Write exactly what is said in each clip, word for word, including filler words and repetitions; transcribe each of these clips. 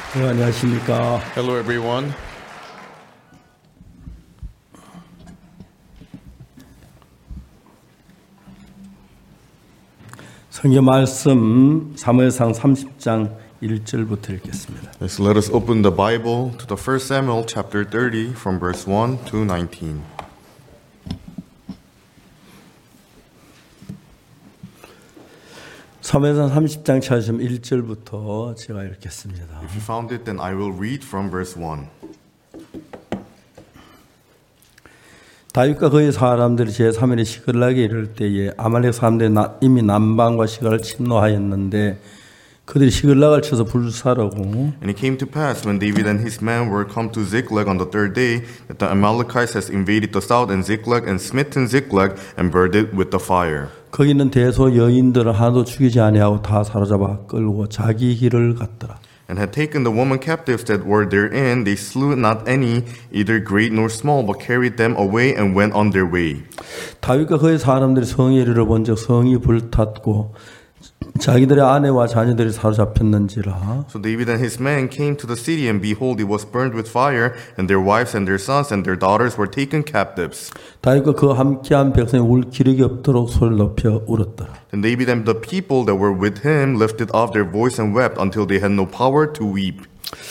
네, 안녕하십니까. Hello, everyone. 성경 말씀 사무엘상 삼십 장 일 절부터 읽겠습니다. Yes, let us open the Bible to the First Samuel chapter thirty from verse one to nineteen. 사무엘상 삼십 장 찾으시면 일 절부터 제가 읽겠습니다. If you found it, then I will read from verse one. 다윗과 그의 사람들이 제삼 일에 시글락에 이를 때에 아말렉 사람들이 나, 이미 남방과 시갈을 침노하였는데 그들이 시글락을 쳐서 불사르고 And it came to pass when David and his men were come to Ziklag on the third day that the Amalekites has invaded the south and Ziklag and smitten Ziklag and burned it with the fire. 거기 있는 대소 여인들을 하나도 죽이지 아니하고 다 사로잡아 끌고 자기 길을 갔더라. And had taken the woman captives that were therein, they slew not any, either great nor small, but carried them away and went on their way. 다윗과 그의 사람들이 성에 이르러 본즉 성이 불탔고 자기들의 아내와 자녀들이 사로잡혔는지라. So David and his men came to the city, and behold, it was burned with fire, and their wives and their sons and their daughters were taken captives. 다윗과 그와 함께한 백성이 울 기력이 없도록 소리를 높여 울었더라. And David and the people that were with him lifted up their voice and wept until they had no power to weep.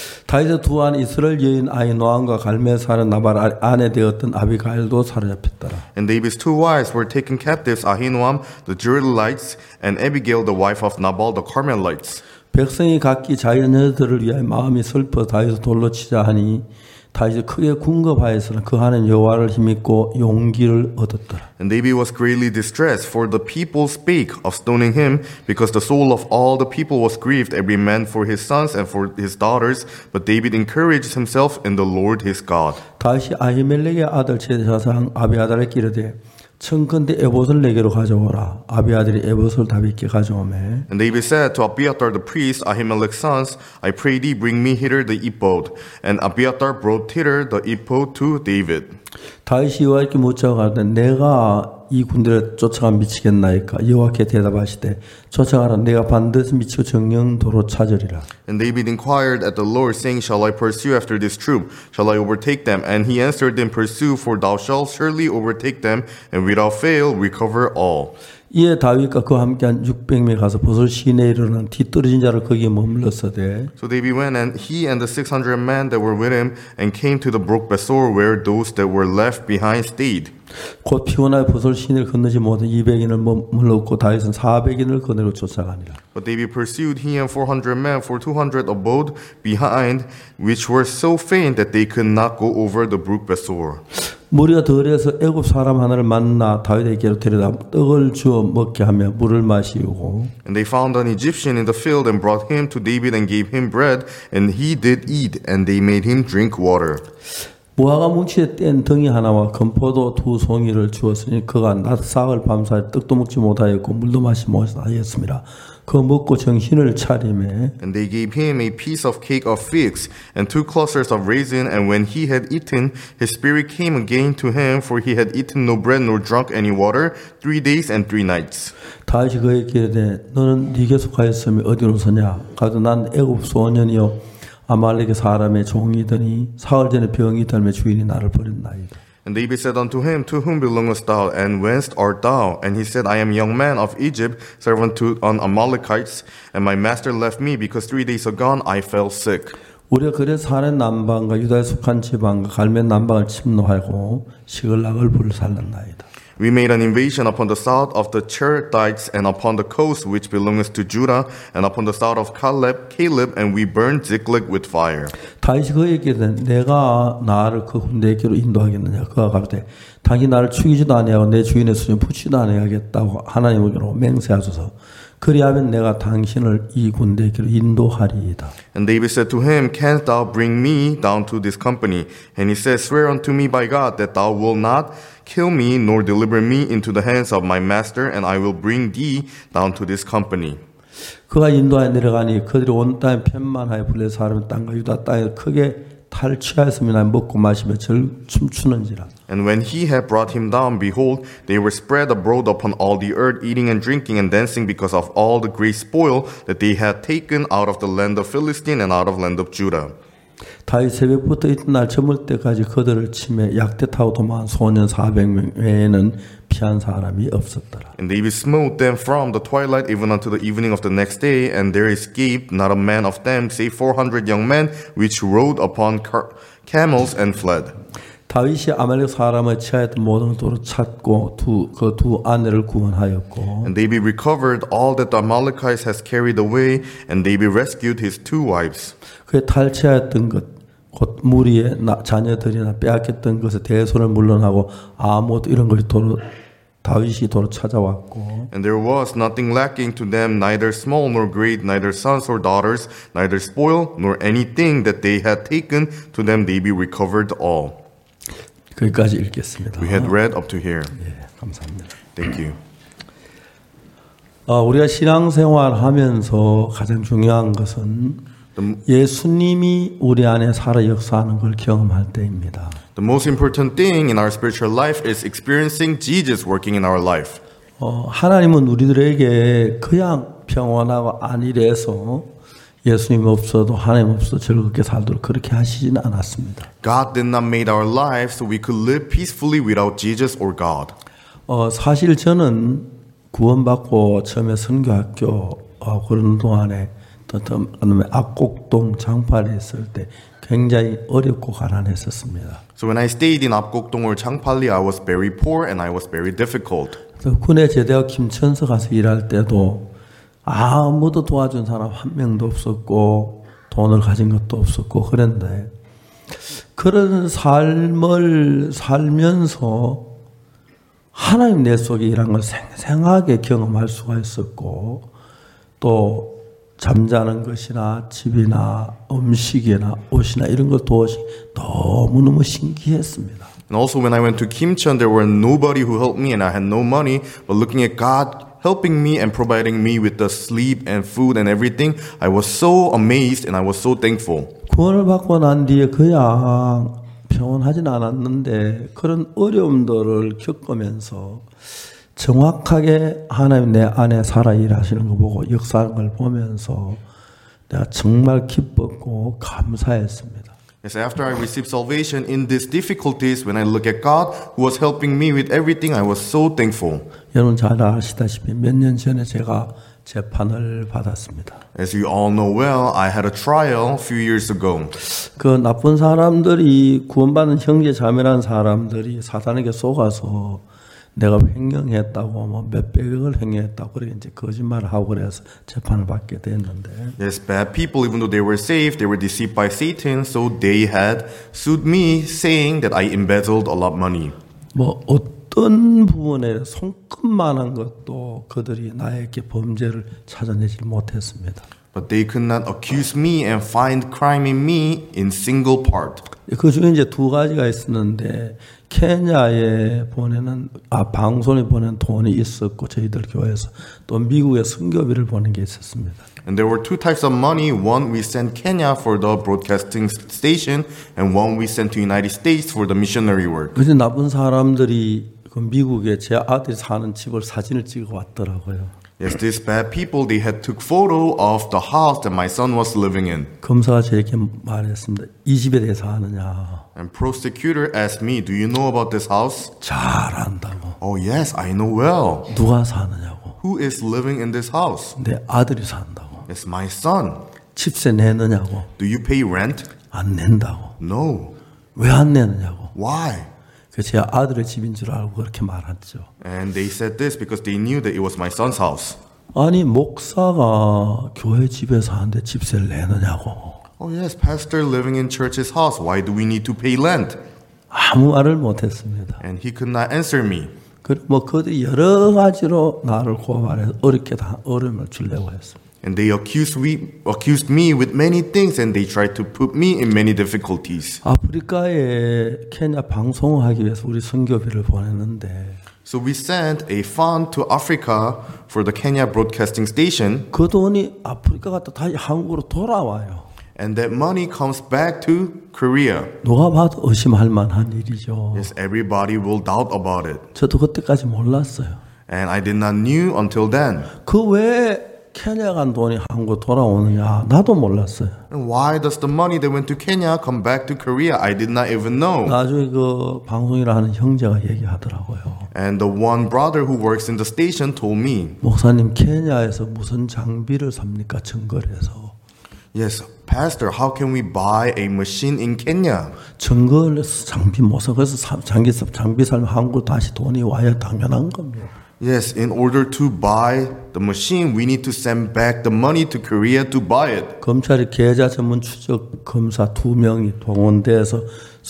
다윗의 두 아내 이스라엘 여인 아히노암과 갈멜 사는 나발 아내 되었던 아비가일도 사로잡혔더라. And David's two wives were taken captives, Ahinoam the Jezreelites and Abigail the wife of Nabal the Carmelites. 백성이 각기 자녀들을 위하여 마음이 슬퍼 다윗을 돌로 치자 하니 다윗이 크게 궁급하였으나 그 하나님 여호와를 힘입고 용기를 얻었더라. And David was greatly distressed, for the people spake of stoning him, because the soul of all the people was grieved, every man for his sons and for his daughters. But David encouraged himself in the Lord his God. 다윗이 아히멜렉의 아들 제사장 아비아달에게 이르되 청컨대 에봇을 내게로 가져오라. 아비아들이 에봇을 다윗께 가져오매. And David said to Abiathar the priest, Ahimelech's sons, I pray thee, bring me hither the ephod. And Abiathar brought hither the ephod to David. 다윗이 여호와께 묻자고 가되 내가 이 군대를 쫓아가 미치겠나이까. 여호와께 대답하시되 쫓아가라. 내가 반드시 미치고 정령도로 찾으리라. And David inquired at the Lord, saying, Shall I pursue after this troop? Shall I overtake them? And he answered them, Pursue, for thou shalt surely overtake them, and without fail recover all. 이에 다윗과 그와 함께한 육백 명이 가서 보솔 시내에 이르는 뒤떨어진 자를 거기에 머물렀으되 So David went, and he and the six hundred men that were with him, and came to the brook Besor, where those that were left behind stayed. 곧 피곤하여 보솔 시내를 건너지 못한 이백 인을 머물렀고 다윗은 사백 인을 거느리고 쫓아가니라. But David pursued he and four hundred men, for two hundred abode behind, which were so faint that they could not go over the brook Besor. 무리가 덜해서 애굽 사람 하나를 만나 다윗에게로 데려다 떡을 주어 먹게 하며 물을 마시고 And they found an Egyptian in the field and brought him to David and gave him bread, and he did eat, and they made him drink water. 무화과 뭉치에 뗀 덩이 하나와 건포도 두 송이를 주었으니 그가 낮 사흘 밤사이 떡도 먹지 못하였고 물도 마시지 못하였습니다. 그 먹고 정신을 차리매 And they gave him a piece of cake of figs and two clusters of raisin, and when he had eaten, his spirit came again to him, for he had eaten no bread nor drunk any water three days and three nights. 다윗이 그에게 이르되 너는 네게 속하였으며 어디로 서냐? 가도 난 애굽 소년이요 아말렉의 사람의 종이더니 사흘 전에 병이 들매 주인이 나를 버렸나이다. And David said unto him, To whom belongest thou, and whence art thou? And he said, I am a young man of Egypt, servant to an Amalekites, and my master left me, because three days agone I fell sick. 우리가 그래 사렌 남방과 유다에 속한 지방과 갈멜 남방을 침노하고 시글락을 불살랐나이다. We made an invasion upon the south of the Cherethites, and upon the coast which belongeth to Judah, and upon the south of Caleb, Caleb, and we burned Ziklag with fire. 다윗이 그에게 내가 나를 그 군대에게로 인도하겠느냐? 그가 가로되 당이 나를 죽이지도 아니하고 내 주인의 수준 붙이지도 아니하겠다고 하나님으로 맹세하소서. 그리하면 내가 당신을 이 군대에게로 인도하리이다. And David said to him, Canst thou bring me down to this company? And he said, Swear unto me by God that thou wilt not kill me, nor deliver me into the hands of my master, and I will bring thee down to this company. 그가 인도하여 내려가니 그들이 온 땅에 편만하여 블레 사람 땅과 유다 땅에 크게 탈취하였으며 먹고 마시며 절 춤추는지라. And when he had brought him down, behold, they were spread abroad upon all the earth, eating and drinking and dancing because of all the great spoil that they had taken out of the land of Philistine and out of land of Judah. 다윗 새벽부터 이튿날 저물 때까지 그들을 치매 약대 타고 도망한 소년 사백 명 외에는 피한 사람이 없었더라. And David smote them from the twilight even unto the evening of the next day, and there escaped not a man of them, save four hundred young men, which rode upon car- camels and fled. 다윗이 아말렉 사람을 취하였던 모든 도로 찾고 두 그 두 아내를 구원하였고. And David recovered all that the Amalekites has carried away, and David rescued his two wives. 그의 탈취하였던 것, 곧 무리의 나, 자녀들이나 빼앗겼던 것에 대손을 물러나고 아무것도 이런 것이 도로 다윗이 도로 찾아왔고. And there was nothing lacking to them, neither small nor great, neither sons or daughters, neither spoil nor anything that they had taken to them. David recovered all. 거기까지 읽겠습니다. We had read up to here. 예, 감사합니다. Thank you. 어, 우리가 신앙생활하면서 가장 중요한 것은 예수님이 우리 안에 살아 역사하는 걸 경험할 때입니다. The most important thing in our spiritual life is experiencing Jesus working in our life. 어, 하나님은 우리들에게 그냥 평온하고 안일해서 예수님 없어도 하나님 없어도 즐겁게 살도록 그렇게 하시지는 않았습니다. God did not make our lives so we could live peacefully without Jesus or God. 어, 사실 저는 구원받고 처음에 선교학교 어, 그런 동안에 압곡동 장팔에 있을 때 굉장히 어렵고 가난했었습니다. So when I stayed in 압곡동 or 장팔리, I was very poor and I was very difficult. 군에 제대하고 김천서 가서 일할 때도 아무도 도와준 사람 한 명도 없었고 돈을 가진 것도 없었고 그런데 그런 삶을 살면서 하나님 내 속에 일한 걸 생생하게 경험할 수가 있었고 또 잠자는 것이나 집이나 음식이나 옷이나 이런 것 도와시 너무너무 신기했습니다. And also when I went to Kimcheon, there were nobody who helped me and I had no money, but looking at God helping me and providing me with the sleep and food and everything, I was so amazed and I was so thankful. 구원을 받고 난 뒤에 그냥 평온하진 않았는데 그런 어려움들을 겪으면서 정확하게 하나님 내 안에 살아 일하시는 거 보고 역사하는 걸 보면서 내가 정말 기뻤고 감사했습니다. Yes, after I received salvation in these difficulties, when I look at God who was helping me with everything, I was so thankful. 여러분 잘 아시다시피 몇 년 전에 제가 재판을 받았습니다. As you all know well, I had a trial a few years ago. 그 나쁜 사람들이 구원받은 형제 자매란 사람들이 사단에게 속아서 내가 횡령했다고 뭐 몇백억을 횡령했다고 그렇게 이제 거짓말을 하고 그래서 재판을 받게 됐는데. Yes, bad people, even though they were saved, they were deceived by Satan, so they had sued me, saying that I embezzled a lot of money. 뭐 어떤 부분에 손끝만한 것도 그들이 나에게 범죄를 찾아내지 못했습니다. But they could not accuse me and find crime in me in single part. 그 중에 이제 두 가지가 있었는데 케냐에 보내는 아 방송에 보낸 돈이 있었고 저희들 교회에서 또 미국에 선교비를 보낸 게 있었습니다. And there were two types of money. One we sent Kenya for the broadcasting station, and one we sent to United States for the missionary work. 그래서 나쁜 사람들이 그 미국에 제 아들이 사는 집을 사진을 찍어 왔더라고요. Yes, these bad people, they had took photo of the house that my son was living in. 검사가 저에게 말했습니다. 이 집에 대해서 아느냐? And prosecutor asked me, "Do you know about this house?" 잘 안다고. Oh yes, I know well. 누가 사느냐고? Who is living in this house? 내 아들이 산다고. It's my son. 집세 내느냐고? Do you pay rent? 안 낸다고. No. 왜 안 내느냐고? Why? 그 제 아들의 집인 줄 알고 그렇게 말했죠. And they said this because they knew that it was my son's house. 아니 목사가 교회 집에 사는데 집세를 내느냐고. Oh yes, pastor living in church's house. Why do we need to pay rent? 아무 말을 못했습니다. And he could not answer me. 그 뭐 그들이 여러 가지로 나를 고발해서 어렵게 다 어려움을 주려고 했습니다. And they accused me, accused me with many things, and they tried to put me in many difficulties. 아프리카에 케냐 방송하기 위해서 우리 선교비를 보냈는데. So we sent a fund to Africa for the Kenya broadcasting station. 그 돈이 아프리카 갔다 다시 한국으로 돌아와요. And that money comes back to Korea. 누가 봐도 의심할 만한 일이죠. Yes, everybody will doubt about it. 저도 그때까지 몰랐어요. And I did not knew until then. 그 왜 케냐 간 돈이 한국 돌아오느냐 나도 몰랐어요. And why does the money that went to Kenya come back to Korea? I did not even know. 나중에 그 방송이라 하는 형제가 얘기하더라고요. And the one brother who works in the station told me, 목사님 케냐에서 무슨 장비를 삽니까? 증거해서. yes, Pastor, how can we buy a machine in Kenya? 증거를 해서 장비 못 사. 그래서 사, 장비, 장비 살면 한국 다시 돈이 와야 당연한 겁니다. Yes, in order to buy the machine, we need to send back the money to Korea to buy it. 검찰이 계좌 전문 추적 검사 두 명이 동원돼서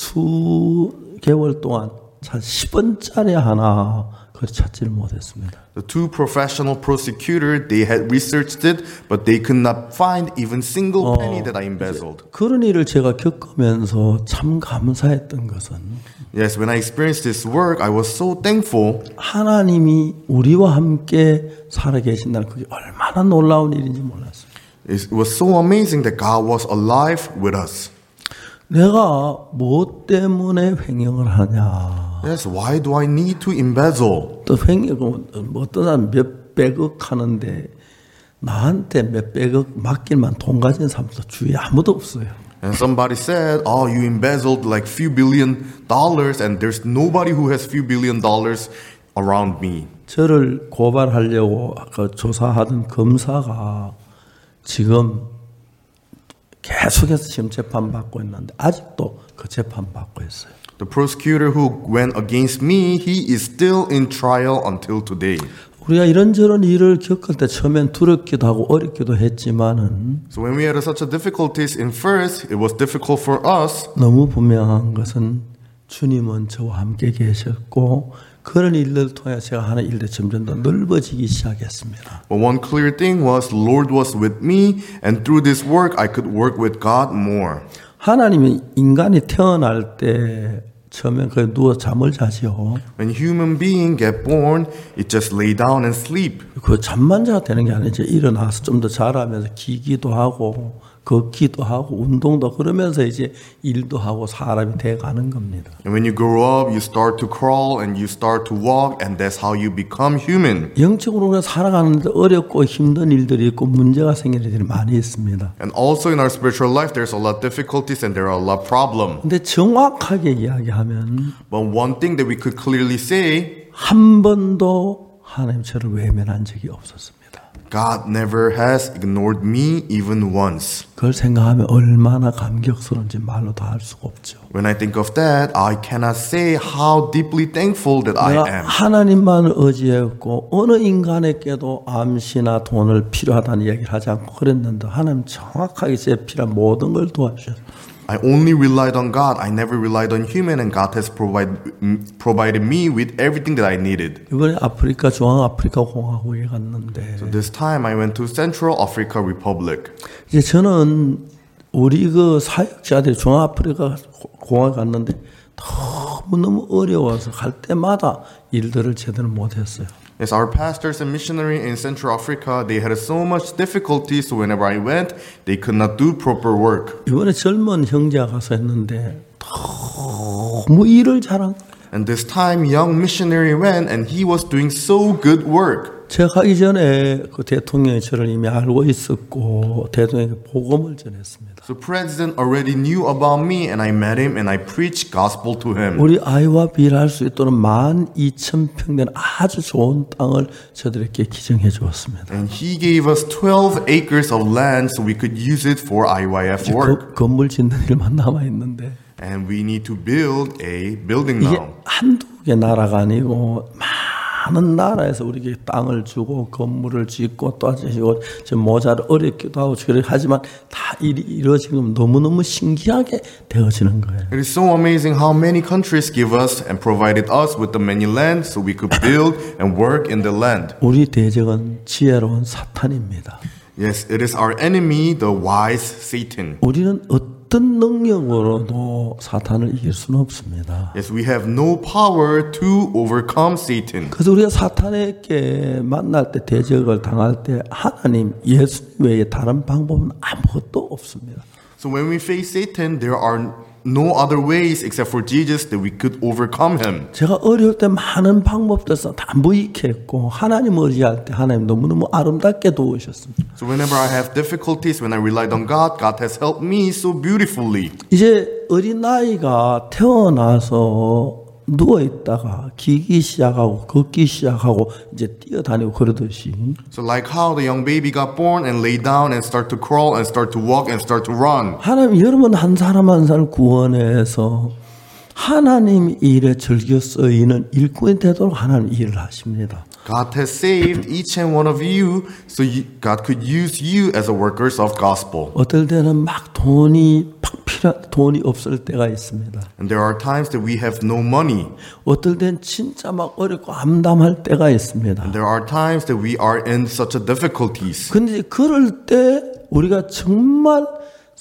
수개월 동안 한 십 원짜리 하나 그걸 찾지를 못했습니다. The two professional prosecutors, they had researched it, but they could not find even single penny that I embezzled. 그런 일을 제가 겪으면서 참 감사했던 것은 Yes, when I experienced this work, I was so thankful. 하나님이 우리와 함께 살아계신다는 그게 얼마나 놀라운 일인지 몰랐어요. It was so amazing that God was alive with us. 내가 뭐 때문에 횡령을 하냐? Yes, why do I need to embezzle? 또 횡령, 뭐 어떤 사람 몇백억 하는데 나한테 몇백억 맡길만 돈 가진 사람도 주위에 아무도 없어요. And somebody said, oh, you embezzled like few billion dollars and there's nobody who has few billion dollars around me. 저를 고발하려고 그 조사하던 검사가 지금 계속해서 지금 재판받고 있는데 아직도 그 재판받고 있어요. The prosecutor who went against me, he is still in trial until today. 우리가 이런저런 일을 겪을 때 처음엔 두렵기도 하고 어렵기도 했지만은 So when we had such a difficulties in first, it was difficult for us. 너무 분명한 것은 주님은 저와 함께 계셨고 그런 일들을 통해 제가 하는 일들이 점점 더 넓어지기 시작했습니다. But one clear thing was, the Lord was with me, and through this work, I could work with God more. 하나님이 인간이 태어날 때 처음엔 그냥 누워 잠을 자죠. When human being get born, it just lay down and sleep. 그 잠만 자야 되는 게 아니죠. 일어나서 좀 더 자라면서 기기도 하고 걷기도 하고 운동도 그러면서 이제 일도 하고 사람이 돼가는 겁니다. And when you grow up, you start to crawl and you start to walk, and that's how you become human. 영적으로 우리가 살아가는데 어렵고 힘든 일들이 있고 문제가 생기는 일들이 많이 있습니다. And also in our spiritual life, there's a lot of difficulties and there are a lot of problems. 근데 정확하게 이야기하면 But one thing that we could clearly say, 한 번도 하나님 저를 외면한 적이 없었습니다. God never has ignored me even once. 그걸 생각하면 얼마나 감격스러운지 말로 다 할 수가 없죠. When I think of that, I cannot say how deeply thankful that I 내가 am. 하나님만을 의지했고 어느 인간에게도 암시나 돈을 필요하다는 얘기를 하지 않고 그랬는데 하나님 정확하게 제 필요한 모든 걸 도와주셨어요. I only relied on God. I never relied on human, and God has provide, provided me with everything that I needed. 이번에 아프리카 중앙아프리카 공화국에 갔는데 So this time I went to Central Africa Republic. 이제 저는 우리 그 사역자들이 중앙아프리카 공화국에 갔는데 너무너무 어려워서 갈 때마다 일들을 제대로 못했어요. Yes, our pastors and missionary in Central Africa, they had so much difficulty, so whenever I went, they could not do proper work. 이번에 젊은 형제가 가서 했는데 너무 일을 잘한 거예요. And this time, young missionary went, and he was doing so good work. 제가 가기 전에 그 대통령이 저를 이미 알고 있었고 대통령에게 복음을 전했습니다. So president already knew about me, and I met him, and I preached gospel to him. 우리 아이와 비례할 수 있도록 만 이천 평 되는 아주 좋은 땅을 저들에게 기증해 주었습니다. And he gave us twelve acres of land so we could use it for 아이와이에프 work. 그, 건물 짓는 일만 남아 있는데 And we need to build a building 이게 now. 한두 개 나라가 아니고 많은 나라에서 우리에게 땅을 주고 건물을 짓고 또 하시고 모자를 어렵기도 하고 하지만 다 일이 이루어지면 너무너무 신기하게 되어지는 거예요. It is so amazing how many countries give us and provided us with the many land so we could build and work in the land. 우리 대적은 지혜로운 사탄입니다. Yes, it is our enemy, the wise Satan. 우리는 어떤 능력으로도 사탄을 이길 수는 없습니다. Yes, we have no power to overcome Satan. 그래서 우리가 사탄에게 만날 때 대적을 당할 때 하나님 예수 외에 다른 방법은 아무것도 없습니다. So when we face Satan, there are no other ways except for Jesus that we could overcome him. 제가 어려울 때 많은 방법들서 다 무익했고 하나님 의지할 때 하나님 너무너무 아름답게 도우셨습니다. So whenever I have difficulties, when I relied on God, God has helped me so beautifully. 이제 어린아이가 태어나서 누워있다가 기기 시작하고 걷기 시작하고 이제 뛰어다니고 그러듯이 So like how the young baby got born and lay down and start to crawl and start to walk and start to run. 하나님 여러분 한 사람 한 사람 구원해서 하나님 일에 즐겨 쓰이는 일꾼이 되도록 하나님 일을 하십니다. God has saved each and one of you so you, God could use you as a workers of gospel. 어떨 때는 막 돈이 팍 필요 돈이 없을 때가 있습니다. And there are times that we have no money. 어떨 땐 진짜 막 어렵고 암담할 때가 있습니다. And there are times that we are in such a difficulties. 근데 그럴 때 우리가 정말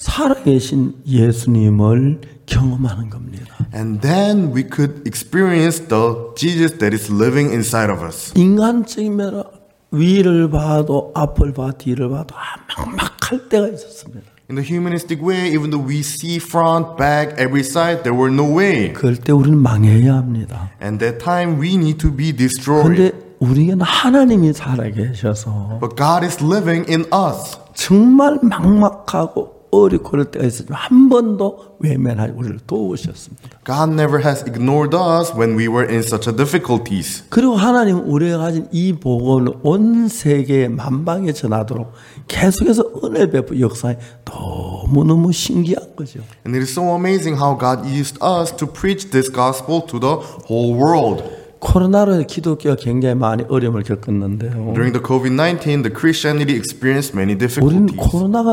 살아계신 예수님을 경험하는 겁니다. And then we could experience the Jesus that is living inside of us. 인간적인 면으로 위를 봐도 앞을 봐 뒤를 봐도 막막할 때가 있었습니다. In the humanistic way, even though we see front, back, every side, there were no way. 그럴 때 우리는 망해야 합니다. And that time we need to be destroyed. 그런데 우리에게는 하나님이 살아계셔서 But God is living in us. 정말 막막하고 어렵고 그럴 때가 있었지만 한 번도 외면하지 우리를 도우셨습니다. God never has ignored us when we were in such a difficulties. 그리고 하나님 우리가 가진 이 복음을 온 세계에 만방에 전하도록 계속해서 은혜 베푸 역사에 너무너무 신기한 거죠. And it is so amazing how God used us to preach this gospel to the whole world. 코로나로 기독교가 굉장히 많이 어려움을 겪었는데요. During the covid nineteen, the Christianity experienced many 우리는 difficulties. 코로나가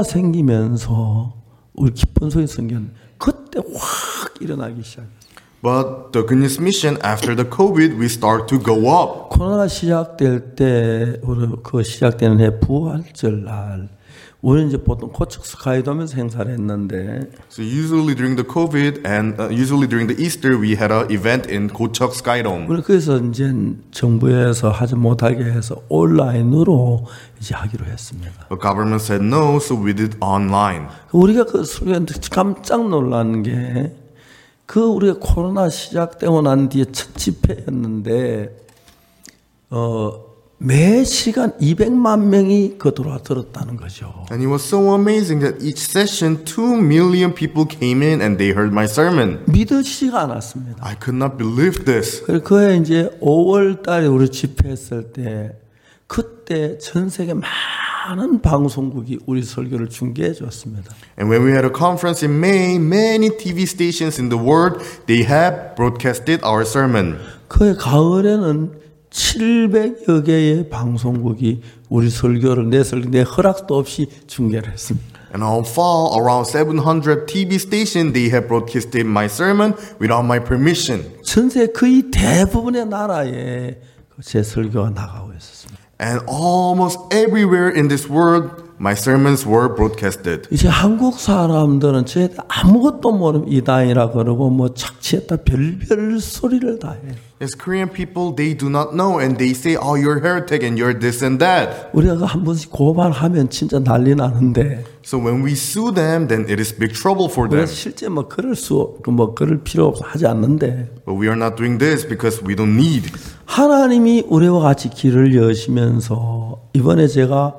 생기면서 우리 기쁜 소리 생겼는데 그때 확 일어나기 시작했어요. But the good news mission, after the COVID, we start to go up. 코로나가 시작될 때 우리 그 시작되는 해 부활절 날 우리는 이제 보통 고척 스카이돔에서 행사를 했는데 So usually during the COVID and uh, usually during the Easter, we had an event in Gocheok Skydome. 우리 그래서 이제 정부에서 하지 못하게 해서 온라인으로 이제 하기로 했습니다. The government said no, so we did online. 우리가 그 순간 깜짝 놀란 게 그 우리가 코로나 시작되고 난 뒤에 첫 집회였는데 어, 매 시간 이백만 명이 그 들어와 들었다는 거죠. And it was so amazing that each session, two million people came in and they heard my sermon. 믿어지지가 않았습니다. I could not believe this. 그래 그해 이제 오월 달에 우리 집회했을 때 그때 전 세계 많은 방송국이 우리 설교를 중계해 줬습니다. And when we had a conference in May, many T V stations in the world, they have broadcasted our sermon. 그해 가을에는 칠백여 개의 방송국이 우리 설교를 내 설교 내 허락도 없이 중계를 했습니다. And on fall, around seven hundred T V stations, they have broadcasted my sermon without my permission. 전 세계 거의 대부분의 나라에 제 설교가 나가고 있었습니다. And almost everywhere in this world, my sermons were broadcasted. 이제 한국 사람들은 제 아무것도 모르는 이단이라 그러고 뭐 착취했다 별별 소리를 다 해요. As Korean people, they do not know and they say, oh, you're heretic and you're this and that. 우리가 한 번씩 고발하면 진짜 난리 나는데 So when we sue them, then it is big trouble for them. 그래서 실제 뭐 그럴 수, 뭐 그럴 필요 없어 하지 않는데 But we are not doing this because we don't need. 하나님이 우리와 같이 길을 여시면서 이번에 제가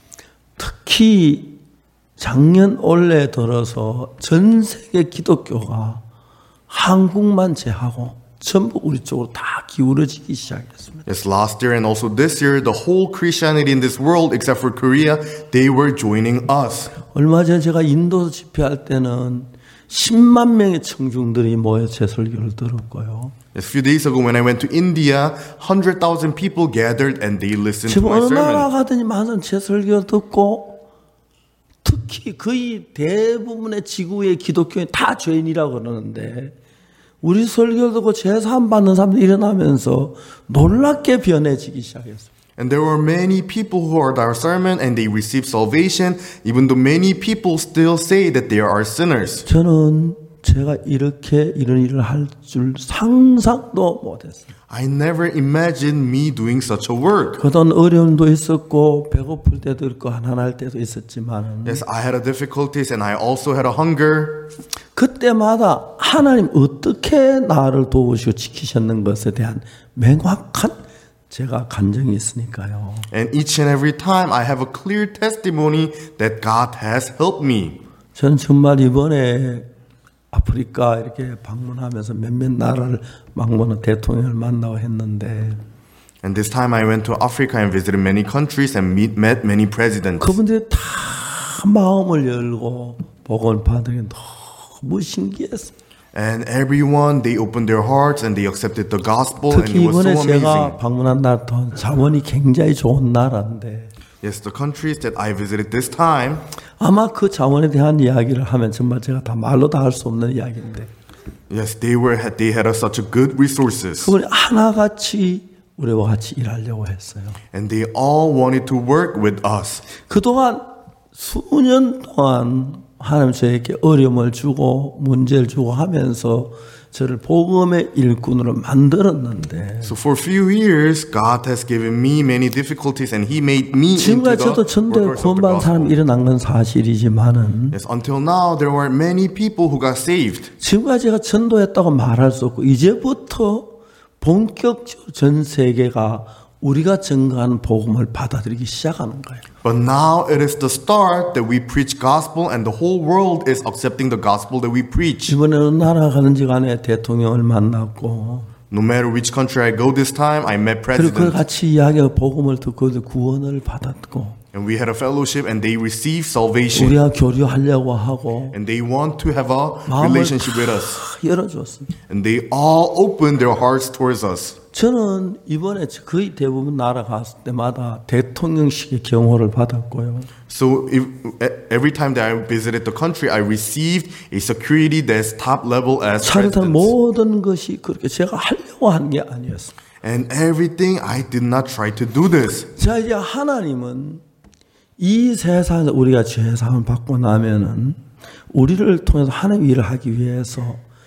특히 작년 올해 들어서 전 세계 기독교가 한국만 제하고 전부 우리 쪽으로 다 기울어지기 시작했습니다. Yes, last year and also this year, the whole Christianity in this world, except for Korea, they were joining us. 얼마 전에 제가 인도 집회할 때는 십만 명의 청중들이 모여 제 설교를 들었고요. A few days ago when I went to India, one hundred thousand people gathered and they listened to 지금 my 어느 나라 sermon. 가더니 많은 제 설교 듣고 특히 거의 대부분의 지구의 기독교인 다 죄인이라고 그러는데 우리 설교 듣고 제사함 받는 사람들이 일어나면서 놀랍게 변해지기 시작했어요. And there were many people who heard our sermon and they received salvation, even though many people still say that they are sinners. 저는 제가 이렇게 이런 일을 할 줄 상상도 못했어요. I never imagined me doing such a work. 그동안 어려움도 있었고 배고플 때도 있고 가난할 때도 있었지만 Yes, I had a difficulties and I also had a hunger. 그때마다 하나님 어떻게 나를 도우시고 지키셨는 것에 대한 명확한 제가 간증이 있으니까요. And each and every time I have a clear testimony that God has helped me. 저는 정말 이번에 아프리카 이렇게 방문하면서 몇몇 나라를 방문한 대통령을 만나고 했는데 And this time I went to Africa and visited many countries and meet, met many presidents. 그분들이 다 마음을 열고 복음을 받으니 너무 신기했어요. And everyone, they opened their hearts and they accepted the gospel and 특히 it was so 이번에 제가 amazing. 방문한 나라도 자원이 굉장히 좋은 나라인데 Yes, the countries that I visited this time, 아마 그 자원에 대한 이야기를 하면 정말 제가 다 말로 다 할 수 없는 이야기인데 yes, they were they had a, such a good resources. 그분이 하나같이 우리와 같이 일하려고 했어요. And they all wanted to work with us. 그동안 수년 동안 하나님 저에게 어려움을 주고 문제를 주고 하면서 저를 복음의 일꾼으로 만들었는데 So for a few years, God has given me many difficulties and He made me into 지금까지 the 저도 전도에 workers of the 구원받은 사람이 gospel. 일어난 건 사실이지만은 Yes, until now, there were many people who got saved. 지금까지 제가 전도했다고 말할 수 없고 이제부터 본격적으로 전 세계가 우리가 증거하는 복음을 받아들이기 시작하는 거예요. But now it is the start that we preach gospel and the whole world is accepting the gospel that we preach. 이번에 어느 나라 가는지 간에 대통령을 만났고 No matter which country I go this time, I met 그리고 그 presidents. 같이 이야기하고 복음을 듣고 구원을 받았고 And we had a fellowship and they received salvation. 우리가 교류하려고 하고 And they want to have a 마음을 relationship with us. 열어줬습니다. And they all opened their hearts towards us. 저는 이번에 거의 대부분 나라 갔을 때마다 대통령식의 경호를 받았고요. So if, every time that I visited the country, I received a security that's top level as 차례탄 presidents. 모든 것이 그렇게 제가 하려고 한 게 아니었습니다. And everything, I did not try to do this. 자, 이제 하나님은 이 세상에서 우리가 죄사함을 받고 나면은 우리를 통해서 하나님 일을 하기 위해서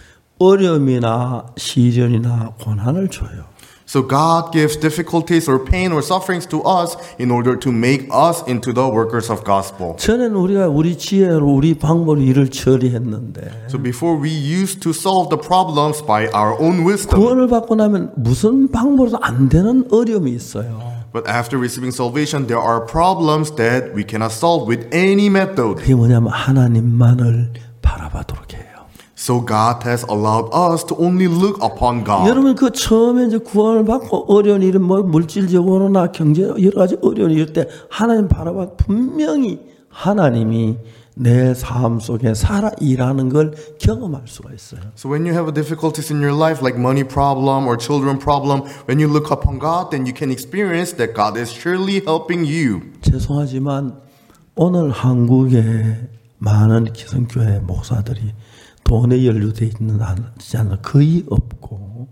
어려움이나 시련이나 고난을 줘요. So God gives difficulties or pain or sufferings to us in order to make us into the workers of gospel. 전에는 우리가 우리 지혜로 우리 방법으로 일을 처리했는데 So before we used to solve the problems by our own wisdom. 구원을 받고 나면 무슨 방법으로도 안 되는 어려움이 있어요. But after receiving salvation, there are problems that we cannot solve with any method. 그게 뭐냐면 하나님만을 바라보도록 해요. So God has allowed us to only look upon God. 여러분 그 처음에 이제 구원을 받고 어려운 일은 뭐 물질적으로나 경제 여러 가지 어려운 일 때 하나님 바라봐 분명히 하나님이 내 삶 속에 살아 일하는 걸 경험할 수가 있어요. So when you have difficulties in your life like money problem or children problem, when you look upon God, then you can experience that God is surely helping you. 죄송하지만 오늘 한국에 많은 기성교회 목사들이 돈에 연루되어 있는 자는 거의 없고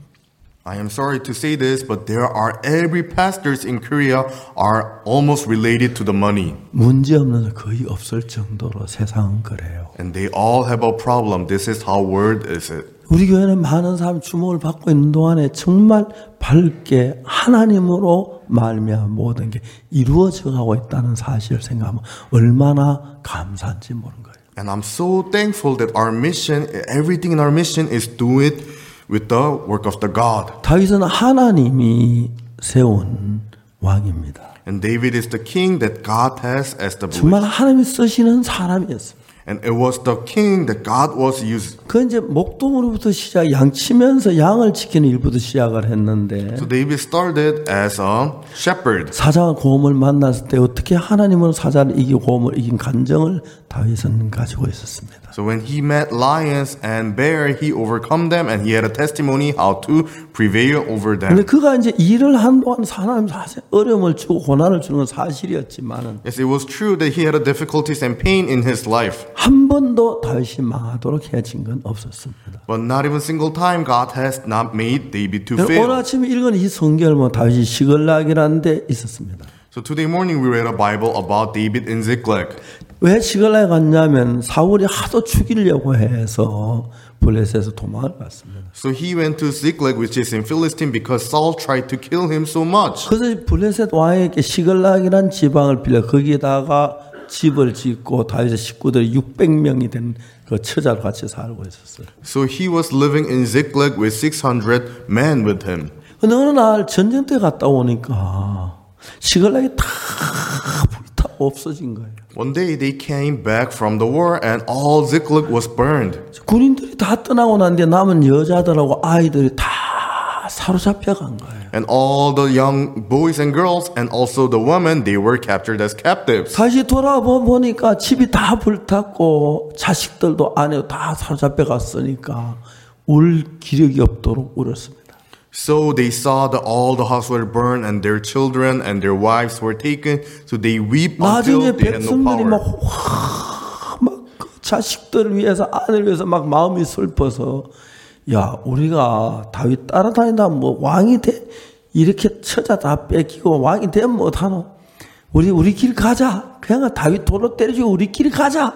I am sorry to say this, but there are every pastors in Korea are almost related to the money. 문제 없는 자 거의 없을 정도로 세상은 그래요. And they all have a problem. This is how word is it. 우리 교회는 많은 사람 주목을 받고 있는 동안에 정말 밝게 하나님으로 말미암아 모든 게 이루어져 가고 있다는 사실을 생각하면 얼마나 감사한지 모르는 거예요. And I'm so thankful that our mission, everything in our mission is do it with the work of the God. 다윗은 하나님이 세운 왕입니다. And David is the king that God has established. 정말 하나님이 쓰시는 사람이었어요. And it was the king that God was using. 그 이제 목동으로부터 시작, 양치면서 양을 지키는 일부터 시작을 했는데 So David started as a shepherd. 사자와 곰을 만났을 때 어떻게 하나님으로 사자를 이기고 곰을 이긴 간정을 다윗은 가지고 있었습니다. So when he met lions and bear, he overcome them, and he had a testimony how to prevail over them. 근데 그가 이제 일을 한 동안 하나님 사실 어려움을 주고 고난을 주는 건 사실이었지만은 Yes, it was true that he had a difficulties and pain in his life. 한 번도 다윗이 망하도록 해진 건 없었습니다. But not even single time God has not made David to 오늘 fail. 아침에 읽은 이 성경을 보면 다윗이 시글락이라는 데 있었습니다. So today morning we read a Bible about David in Ziklag. 왜 시글락에 갔냐면 사울이 하도 죽이려고 해서 블레셋에서 도망을 갔습니다. So he went to Ziklag, which is in Philistine, because Saul tried to kill him so much. 그래서 블레셋 왕에게 시글락이란 지방을 빌려 거기에다가 집을 짓고 다윗의 식구들이 육백 명이 된 그 처자로 같이 살고 있었어요. So he was living in Ziklag with six hundred men with him. 근데 어느 날 전쟁 때 갔다 오니까 시글락이 다 불타고 없어진 거예요. One day they came back from the war and all Ziklag was burned. 군인들이 다 떠나고 난 뒤에 남은 여자들하고 아이들이 다 사로잡혀 간 거예요. And all the young boys and girls and also the women, they were captured as captives. 다시 돌아보니까 집이 다 불탔고 자식들도 아내도 다 사로잡혀 갔으니까 울 기력이 없도록 울었습니다. So they saw that all the houses were burned and their children and their wives were taken. So they weep until 나중에 they had no 백성들이 막, power. 와, 막 자식들을 위해서 아내를 위해서 막 마음이 슬퍼서 야 우리가 다윗 따라다니다 뭐 왕이 돼 이렇게 처자 다 뺏기고 왕이 되면 못하노 우리 우리 길 가자 그냥 다윗 돌로 때려주고 우리 길 가자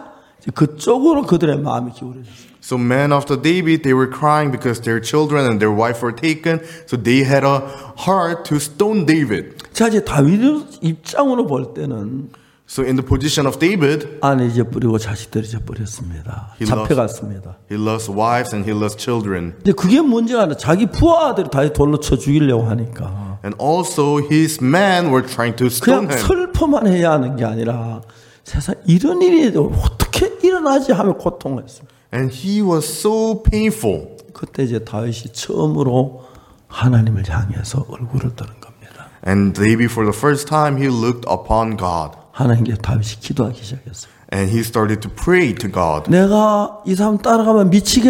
그쪽으로 그들의 마음이 기울어졌어요. So men after David, they were crying because their children and their wife were taken. So they had a heart to stone David. 자 이제 다윗의 입장으로 볼 때는 So in the position of David, 아내 잊어버리고 자식들 잊어버렸습니다. He 잡혀갔습니다. he lost wives and he lost children. 근데 그게 문제가 아니라 자기 부하 아들이 다윗 돌로 쳐 죽이려고 하니까 And also his men were trying to stone 그냥 him. 슬퍼만 해야 하는 게 아니라 세상 이런 일이 어떻게 일어나지 하며 고통했습니다. And he was so painful. 그때 이제 다윗이 처음으로 하나님을 향해서 얼굴을 드는 겁니다. And David, for the first time, he looked upon God. 하나님께 다윗이 기도하기 시작했어요. And he started to pray to God. 내가 이 사람 따라가면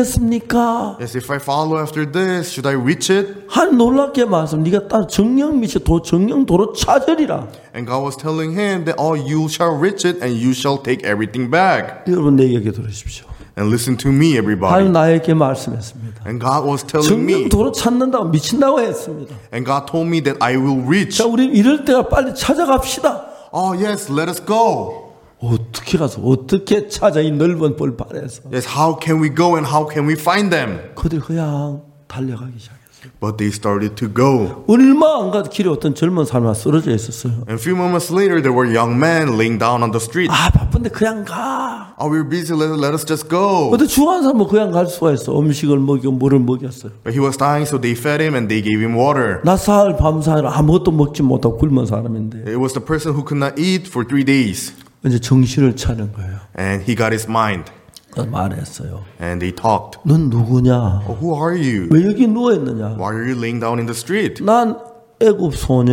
미치겠습니까? Yes, if I follow after this, should I reach it? 한 놀랍게 말씀, 네가 따라 정령 미치 도 정령 도로 찾으리라. And God was telling him that, oh, you shall reach it and you shall take everything back. 여러분 내 얘기 들으십시오. And listen to me, everybody. 하나님 나에게 말씀했습니다. And God was telling 정령 me, 도로 찾는다고 미친다고 했습니다. and God told me that I will reach. 자, 우리 이럴 때가 빨리 찾아갑시다. Oh, yes, let us go. 어떻게 가서 어떻게 찾아 이 넓은 벌판에서 Yes, how can we go and how can we find them? 그들이 그냥 달려가기 시작했어요. But they started to go. 얼마 안 가도 길에 어떤 젊은 사람이 쓰러져 있었어요. And a few moments later, there were young men laying down on the street. 아 바쁜데 그냥 가. Oh, we're busy, let, let us just go. 근데 중요한 사람은 그냥 갈 수가 있어. 음식을 먹이고 물을 먹였어요. But he was dying, so they fed him and they gave him water. 낮 사흘 밤 사흘 아무것도 먹지 못하고 굶은 사람인데 It was the person who could not eat for three days. 이제 정신을 차린 거예요. And he got his mind. 그래서 말했어요. And they talked. 넌 누구냐? Oh, who are you? 왜 여기 누워 있느냐? Why are you laying down in the street? 난 애굽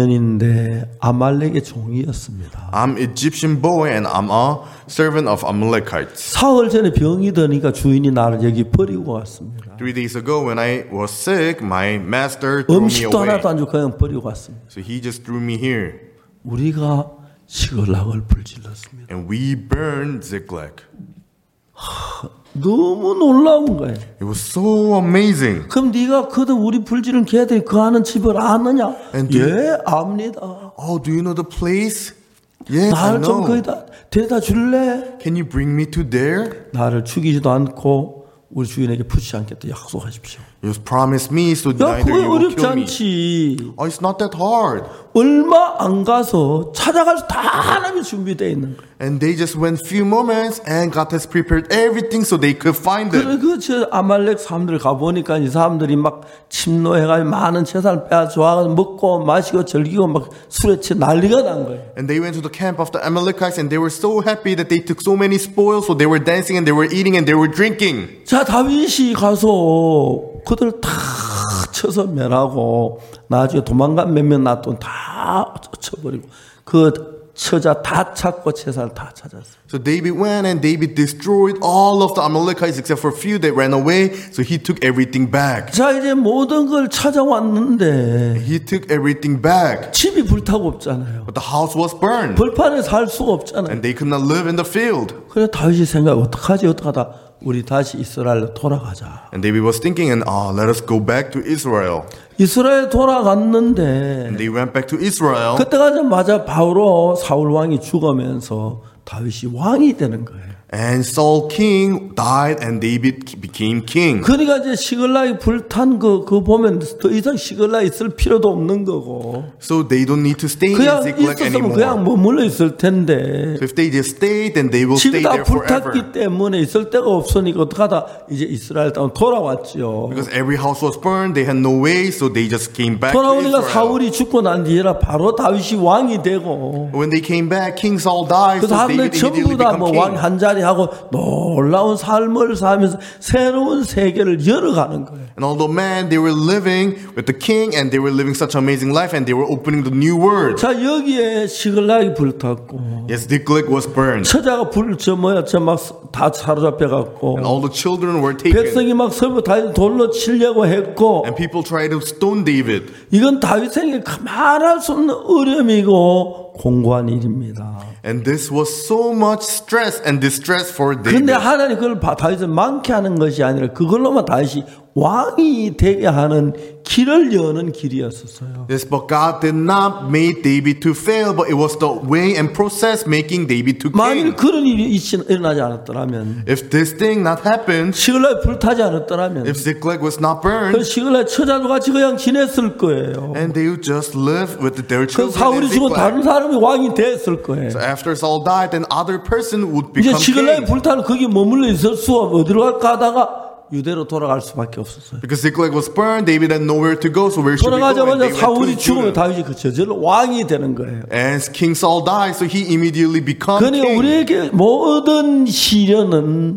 소년인데 아말렉의 종이었습니다. I'm Egyptian boy and I'm a servant of Amalekites. 사흘 전에 병이 드니까 주인이 나를 여기 버리고 왔습니다. Three days ago when I was sick, my master threw me 음식도 away. 하나도 안 주고 그냥 버리고 왔습니다. So he just threw me here. 우리가 시글락을 불질렀습니다. And we burned Ziklag. 너무 놀라운 거예요. It was so amazing. 그럼 네가 그들 우리 불지른 개들이 그 하는 집을 아느냐? And do- 예, 압니다. Oh, do you know the place? Yes, I 나를 좀 know. 거기다 데려다 줄래? Can you bring me to there? 나를 죽이지도 않고 우리 주인에게 붙이지 않겠다 약속하십시오. You promised me, so 야, neither 그거 you will 어렵지 kill me. 않지. Oh, it's not that hard. 얼마 안 가서 찾아갈 수 다 하나님이 준비되어 있는 거예요. And they just went few moments and God has prepared everything so they could find it. 그래, 그, 저, 아말렉 사람들 가보니까 이 사람들이 막 침노해가지고 많은 재산을 빼앗아가지고 먹고 마시고 즐기고 막 술에 취해 난리가 난 거예요. And they went to the camp of the Amalekites and they were so happy that they took so many spoils, so they were dancing and they were eating and they were drinking. 자, 다윗이 가서 그들 다 쳐서 멸하고 나중에 도망간 몇몇 놔둔 다 쳐버리고 그 처자 다 찾고 재산을 다 찾았어요. So David went and David destroyed all of the Amalekites except for a few that ran away, so he took everything back. 자, 이제 모든 걸 찾아왔는데 He took everything back. 집이 불타고 없잖아요. But the house was burned 벌판에 살 수가 없잖아요. and they could not live in the field. 그래 다윗이 생각 어떡하지 어떡하다 우리 다시 이스라엘로 돌아가자. And David was thinking, and oh, let us go back to Israel. 이스라엘 돌아갔는데 And they went back to Israel. 그때 가자마자 바로 사울 왕이 죽으면서 다윗이 왕이 되는 거예요. And Saul king died and David became king. 그러니까 이제 시글락이 불탄 거 그거 보면 더 이상 시글락 있을 필요도 없는 거고. So they don't need to stay in 그냥 Ziklag 있었으면 anymore. 그냥 머물러 있을 텐데. So if they just stay, then they will 지금 stay 다 there forever. 불탔기 때문에 있을 데가 없으니까 어떡하다 이제 이스라엘 땅 돌아왔죠. Because every house was burned, they had no way, so they just came back to 돌아오니까 Israel. 사울이 죽고 난 뒤에라 바로 다윗이 왕이 되고. When they came back, King Saul died, 그래서 so 하루에 David 전부 immediately 다 became 뭐 왕 king. 한 자리 하고 놀라운 삶을 살면서 새로운 세계를 열어가는 거예요. And although man, they were living with the king, and they were living such amazing life, and they were opening the new world. 자 여기에 시글락이 불탔고. Yes, Ziklag was burned, 처자가 불, 저 뭐야, 저 막 다 사로잡혀갖고. and all the children were taken, 백성이 막 서로 다윗 돌로 치려고 했고. and people tried to stone David. 이건 다윗에게 말할 수 없는 어려움이고 공고한 일입니다. And this was so much stress and distress for 그런데 David. 하나님 그걸 다윗을 많게 하는 것이 아니라 그걸로만 다윗이 왕이 되게 하는 길을 여는 길이었었어요. Yes, but God did not make David to fail, but it was the way and process making David to 만일 king. 그런 일이 일어나지 않았더라면 If this thing not happened, 시글락이 불타지 않았더라면 if Ziklag was not 그 burned, 시글락 처자도 같이 그냥 지냈을 거예요. and they would just live with their 그 children in 사울이 죽고 다른 Ziklag. 사람이 왕이 됐을 거예요. So after Saul died, then other person would 이제 become 시글락이 king. 불타는 거기 머물러 있을 수 없, 어디로 갈까 하다가 유대로 돌아갈 수밖에 없었어요. Because Ziklag was burned, David had nowhere to go, so where should he go? And 돌아가자마자 they went to 사울이 죽으면 Judah. 다윗이 그 저절로 왕이 되는 거예요. And King Saul died, so he immediately became 그러니까 king. 우리에게 모든 시련은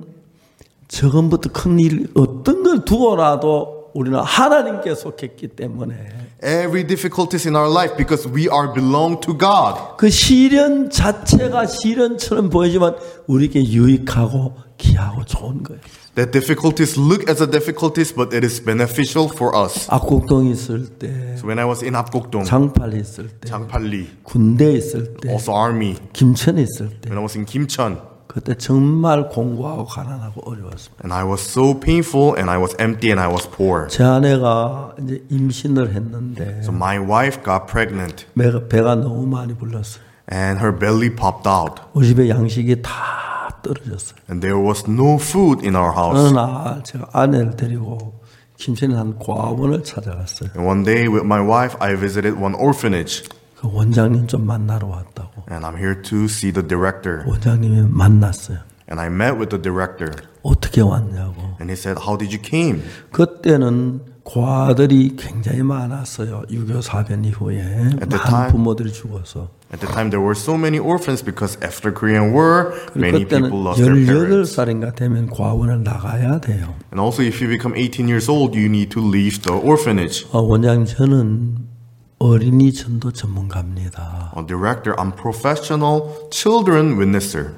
저금부터 큰 일 어떤 걸 두고라도 우리는 하나님께 속했기 때문에 Every difficulties in our life because we are belong to God. 그 시련 자체가 시련처럼 보이지만 우리에게 유익하고 귀하고 좋은 거예요. That difficulties look as a difficulties, but it is beneficial for us. 압곡동 있을 때, So when I was in Apgokdong, 장팔 있을 때, Changpalli, 군대 있을 때, also army, 김천 있을 때, when I was in Kimcheon, 그때 정말 공고하고 가난하고 어려웠습니다. and I was so painful, and I was empty, and I was poor. 제 아내가 이제 임신을 했는데 So my wife got pregnant, 배가, 배가 너무 많이 불렀어요. and her belly popped out, 우리 집에 양식이 다 떨어졌어요. and there was no food in our 어느 house. 날 제가 아내를 데리고 김천에 한 과원을 찾아갔어요. And one day with my wife, I visited one orphanage, 그 원장님 좀 만나러 왔다고. and I'm here to see the director. 원장님이 만났어요. And I met with the director, 어떻게 왔냐고. and he said, "How did you came?" 그때는 과들이 굉장히 많았어요. 유교 사변 이후에 At the 많은 time- 부모들이 죽어서. At the time, there were so many orphans because after Korean War, many 그때는 people lost their 열여덟 parents. 살인가 되면 과원을 나가야 돼요. And also, if you become eighteen years old, you need to leave the orphanage. 어, 원장님 저는 어린이 전도 전문가입니다. A director, I'm professional children witnesser.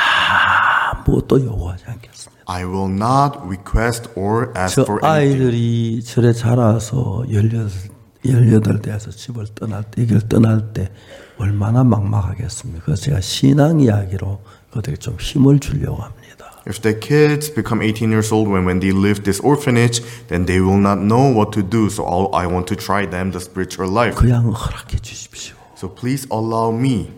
아무것도 요구하지 않겠습니다. I will not request or ask 저 for anything. 아이들이 절에 자라서 열여덟, 열여덟 대에서 집을 떠날 때, 이걸 떠날 때 얼마나 막막하겠습니까? 그래서 제가 신앙 이야기로 그들에게 좀 힘을 주려고 합니다. If the kids become eighteen years old when, when they leave this orphanage, then they will not know what to do. So all, I want to try them the spiritual life. 그냥 허락해 주십시오. So please allow me.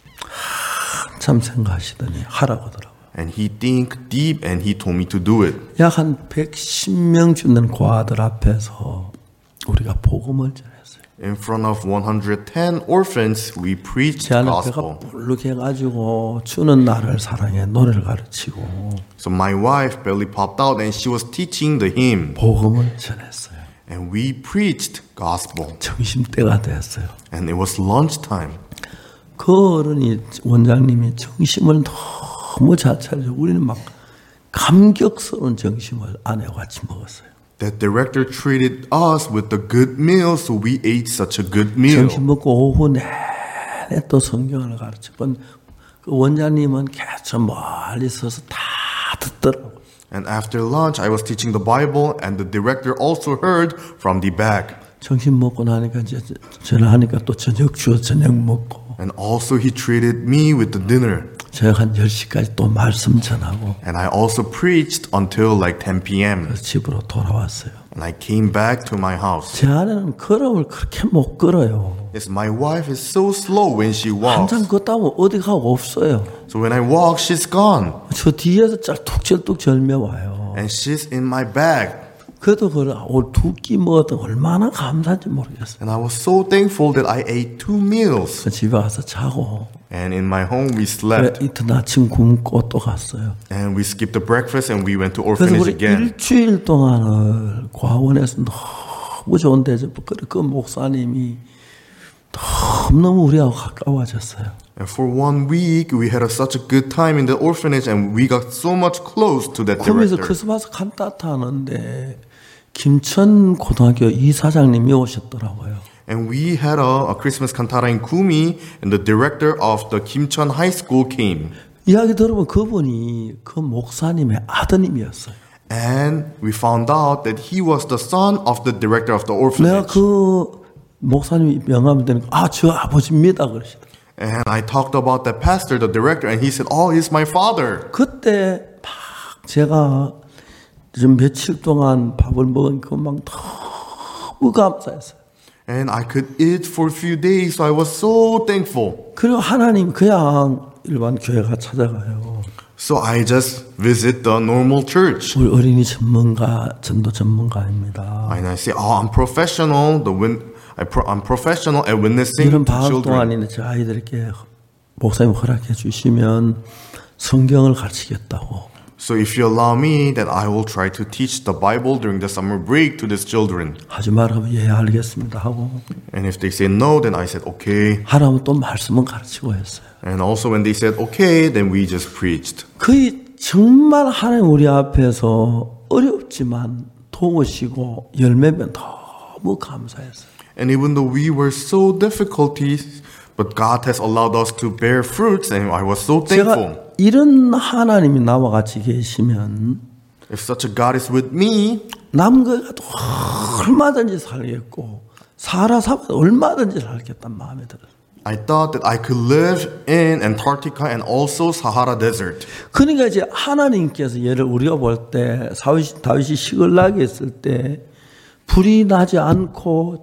참 생각하시더니 하라고 하더라고요. And he think deep and he told me to do it. 약 한 백십 명 주는 과들 앞에서 우리가 복음을 전했어요. In front of one hundred ten orphans, we preached 제 안에 배가 gospel. 불룩해가지고 주는 나를 사랑해 노래를 가르치고 So my wife belly popped out and she was teaching the hymn. 복음을 전했어요. And we preached gospel. 점심때가 됐어요. And it was lunchtime. 그 어른이 원장님이 점심을 너무 잘 차려서 우리는 막 감격스러운 점심을 아내와 같이 먹었어요. That director treated us with a good meal, so we ate such a good meal. 점심 먹고 오후 내내 또 성경을 가르쳤던 그 원장님은 계속 멀리 서서 다 듣더라고요. And after lunch, I was teaching the Bible, and the director also heard from the back. 점심 먹고 나니까 이제 전화하니까 또 저녁 주어 저녁 먹고 And also he treated me with the dinner. 제가 한 열 시까지 또 말씀 전하고 And I also preached until like ten p.m. 집으로 돌아왔어요. And I came back to my house. 제 아내는 걸음을 그렇게 못 걸어요. Yes, my wife is so slow when she walks. 한참 걷다 보면 어디 가고 없어요. So So when I walk, she's gone. 저 뒤에서 짤뚝짤뚝 절며 와요. And she's in my bag. 그래도 그 두 끼 먹었던 얼마나 감사한지 모르겠어요. And I was so thankful that I ate two meals. 그 집에 와서 자고 And in my home, we 그래, slept. 이튿 아침 굶고 또 갔어요. And we skipped the breakfast and we went to 그래서 orphanage 우리 again. 일주일 동안을 과원에서 너무 좋은 데서 그 목사님이 너무 우리하고 가까워졌어요. And for one week, we had a, such a good time in the orphanage and we got so much close to that 거기서 director. 크리스마스 칸타타 하는데 김천 고등학교 이사장님이 오셨더라고요. And we had a, a Christmas cantata in Kumi and the director of the Kimcheon High School came. 이야기 들어보면 그분이 그 목사님의 아드님이었어요. And we found out that he was the son of the director of the 내가 orphanage. 그 목사님이 명함을 드니까 아, 저 아버지입니다 그러시더라고요. And I talked about the pastor, the director, and he said, oh, he's my father. 그때 막 제가 좀 며칠 동안 밥을 먹으니까 막 너무 감사했어요. And I could eat for a few days, so I was so thankful. 그리고 하나님 그냥 일반 교회가 찾아가요. So I just visit the normal church. 우리 어린이 전문가, 전도 전문가입니다. And I say, oh, I'm professional. The win- I pro- I'm professional at witnessing 이런 to 방학 children. 동안에 저 아이들에게 목사님 허락해 주시면 성경을 가르치겠다고. So if you allow me, that I will try to teach the Bible during the summer break to these children. 하지 말하면 예 알겠습니다 하고. And if they say no, then I said, okay. 하라면 또 말씀은 가르치고 했어요. And also when they said okay, then we just preached. 거의 정말 하나님 우리 앞에서 어렵지만 도우시고 열매면 너무 감사했어요. And even though we were so difficulties, but God has allowed us to bear fruits, and I was so thankful. 제가 이런 하나님이 나와 같이 계시면 If such a God is with me, 남거가 얼마든지 살겠고 사하라 사막 얼마든지 살겠다는 마음에 들어요. I thought that I could live in Antarctica and also Sahara Desert. 그러니까 이제 하나님께서 예를 우리가 볼 때 다윗이 시글락에 있을 때 불이 나지 않고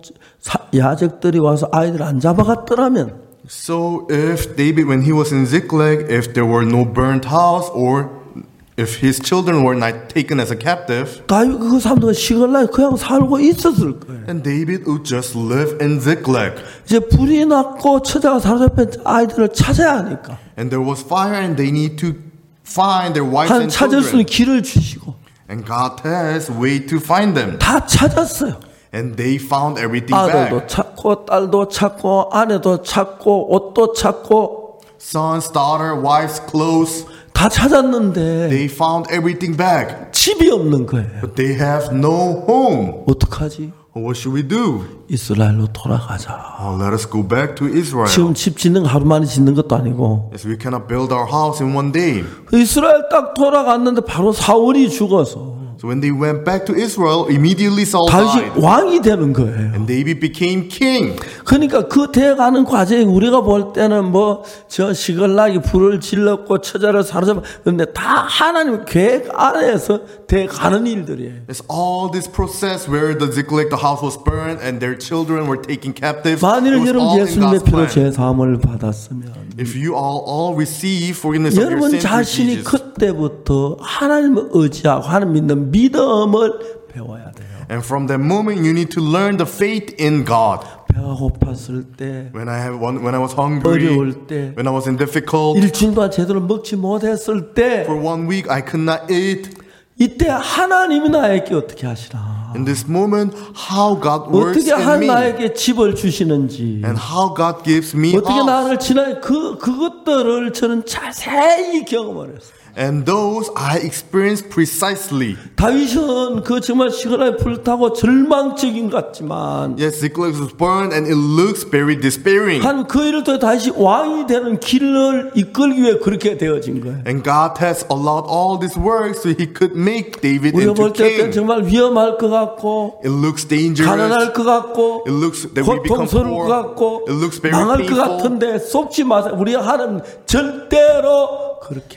야적들이 와서 아이들 안 잡아갔더라면 So if David, when he was in Ziklag, if there were no burnt house or if his children were not taken as a captive, 다윗 그 사람들은 시글락에 그냥 살고 있었을 거예요. then David would just live in Ziklag. 이제 불이 났고 처자가 사로잡힌 아이들을 찾아야 하니까 And there was fire and they need to find their wives 한 and 찾을 수 있는 children. 길을 주시고 And God has a way to find them. 다 찾았어요. And they found everything 아들도 back. 찾고 딸도 찾고 아내도 찾고 옷도 찾고 Sons, daughter, wives, clothes. 다 찾았는데 They found everything back. 집이 없는 거예요. But they have no home. 어떡하지? What should we do? 이스라엘로 돌아가자. Oh, let us go back to Israel. 지금 집 짓는 거 하루 만에 짓는 것도 아니고 Yes, we cannot build our house in one day. 이스라엘 딱 돌아갔는데 바로 사울이 죽어서 So when they went back to Israel, immediately Saul 다윗이 died. 왕이 되는 거예요. And David became king. 그러니까 그 돼가는 과정에 우리가 볼 때는 뭐 저 시글락이 불을 질렀고 처자를 사로잡아 그런데 다 하나님 계획 안에서 돼가는 일들이에요. It's all this process where the Ziklag, the house was burned and their children were taken captive. It 만일 was 여러분 all in 예수님의 God's 피로 plan. 제 사함을 받았으면 If you all, all receive forgiveness of your 여러분 sins through 자신이 Jesus. 그때부터 하나님을 의지하고 하나님 믿는 믿음을 배워야 돼요. And from that moment, you need to learn the faith in God. 배가 고팠을 때, When I have, when I was hungry, 어려울 때, when I was in difficult, 일주일 동안 제대로 먹지 못했을 때, for one week I could not eat. 이때 하나님이 나에게 어떻게 하시나? In this moment, how God works 어떻게 in me, 나에게 집을 주시는지, and how God gives me 어떻게 house. 나를 지나 그 그것들을 저는 자세히 경험을 했어요. And those I experienced precisely. 다윗은 그 정말 시간에 불타고 절망적인 것 같지만 Yes, Ziklag was burned and it looks very despairing. 하나님 그 일을 통해 다시 왕이 되는 길을 이끌기 위해 그렇게 되어진 거예요. And God has allowed all this work so He could make David 우리가 into 볼 때 king. 정말 위험할 것 같고 It looks dangerous. 가난할 것 같고 It looks that we become 고통스러울 poor. 것 같고 It looks very 망할 것 painful. 같은데 속지 마세요. 우리 하나님 절대로 그렇게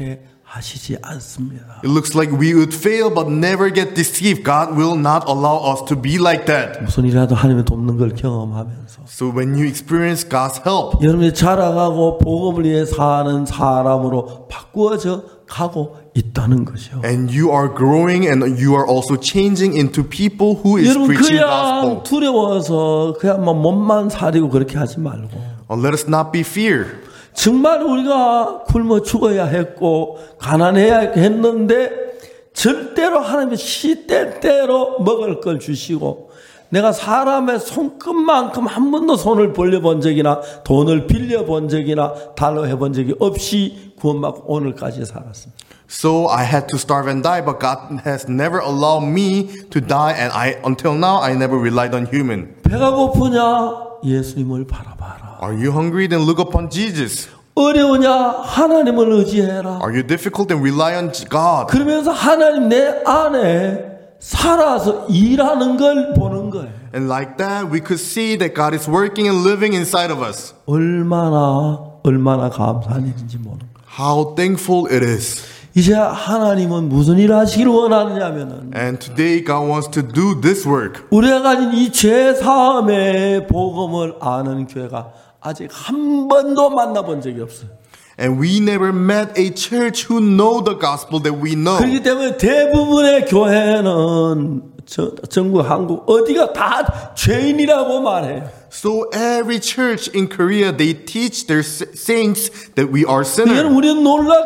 하시지 않습니다. It looks like we would fail but never get deceived. God will not allow us to be like that. 무슨 일이라도 하나님의 돕는 걸 경험하면서 So when you experience God's help, 여러분이 자라가고 복음을 위해 사는 사람으로 바꾸어져 가고 있다는 것이요. and you are growing and you are also changing into people who is 여러분 preaching 그냥 gospel. 두려워서 그냥 뭐 몸만 사리고 그렇게 하지 말고 Uh, let us not be fear. 정말 우리가 굶어 죽어야 했고 가난해야 했는데 절대로 하나님의 시때때로 먹을 걸 주시고 내가 사람의 손끝만큼 한 번도 손을 벌려본 적이나 돈을 빌려본 적이나 달러 해본 적이 없이 구원받고 오늘까지 살았습니다. So I had to starve and die, but God has never allowed me to die, and I until now I never relied on human. 배가 고프냐? 예수님을 바라봐라. Are you hungry? Then look upon Jesus. 어려우냐? 하나님을 의지해라. Are you difficult? Then rely on God. 그러면서 하나님 내 안에 살아서 일하는 걸 보는 거예요. And like that, we could see that God is working and living inside of us. 얼마나 얼마나 감사한 일인지 모르는 거예요. How thankful it is. 이제 하나님은 무슨 일을 하시기를 원하느냐면은 And today God wants to do this work. 우리가 가진 이 죄사함의 복음을 아는 교회가 아직 한 번도 만나본 적이 없어요. And we never met a church who know the gospel that we know. 그렇기 때문에 대부분의 교회는 저, 전국 한국 어디가 다 죄인이라고 말해요. So every church in Korea, they teach their saints that we are 이건 sinners. 우리는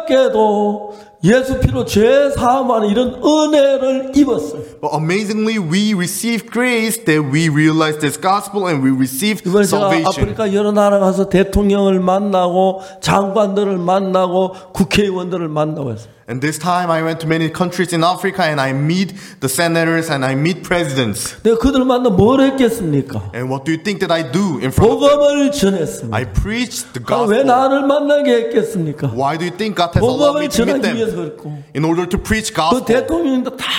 놀랍게도 예수 피로 죄 사함하는 이런 은혜를 입었어요. But amazingly, we receive grace that we realize this gospel and we receive 이번에 제가 salvation. 아프리카 여러 나라 가서 대통령을 만나고 장관들을 만나고 국회의원들을 만나고 했어요. And this time I went to many countries in Africa and I meet the senators and I meet presidents. 내가 그들을 만나 뭘 했겠습니까? And what do you think that I do in front of them? 복음을 전했습니다. I preached the 아, 왜 gospel. 나를 만나게 했겠습니까? Why do you think God has allowed me 복음을 to meet 전하기 them? 위해서 그랬고 In order to preach 그 gospel. 대통령도 다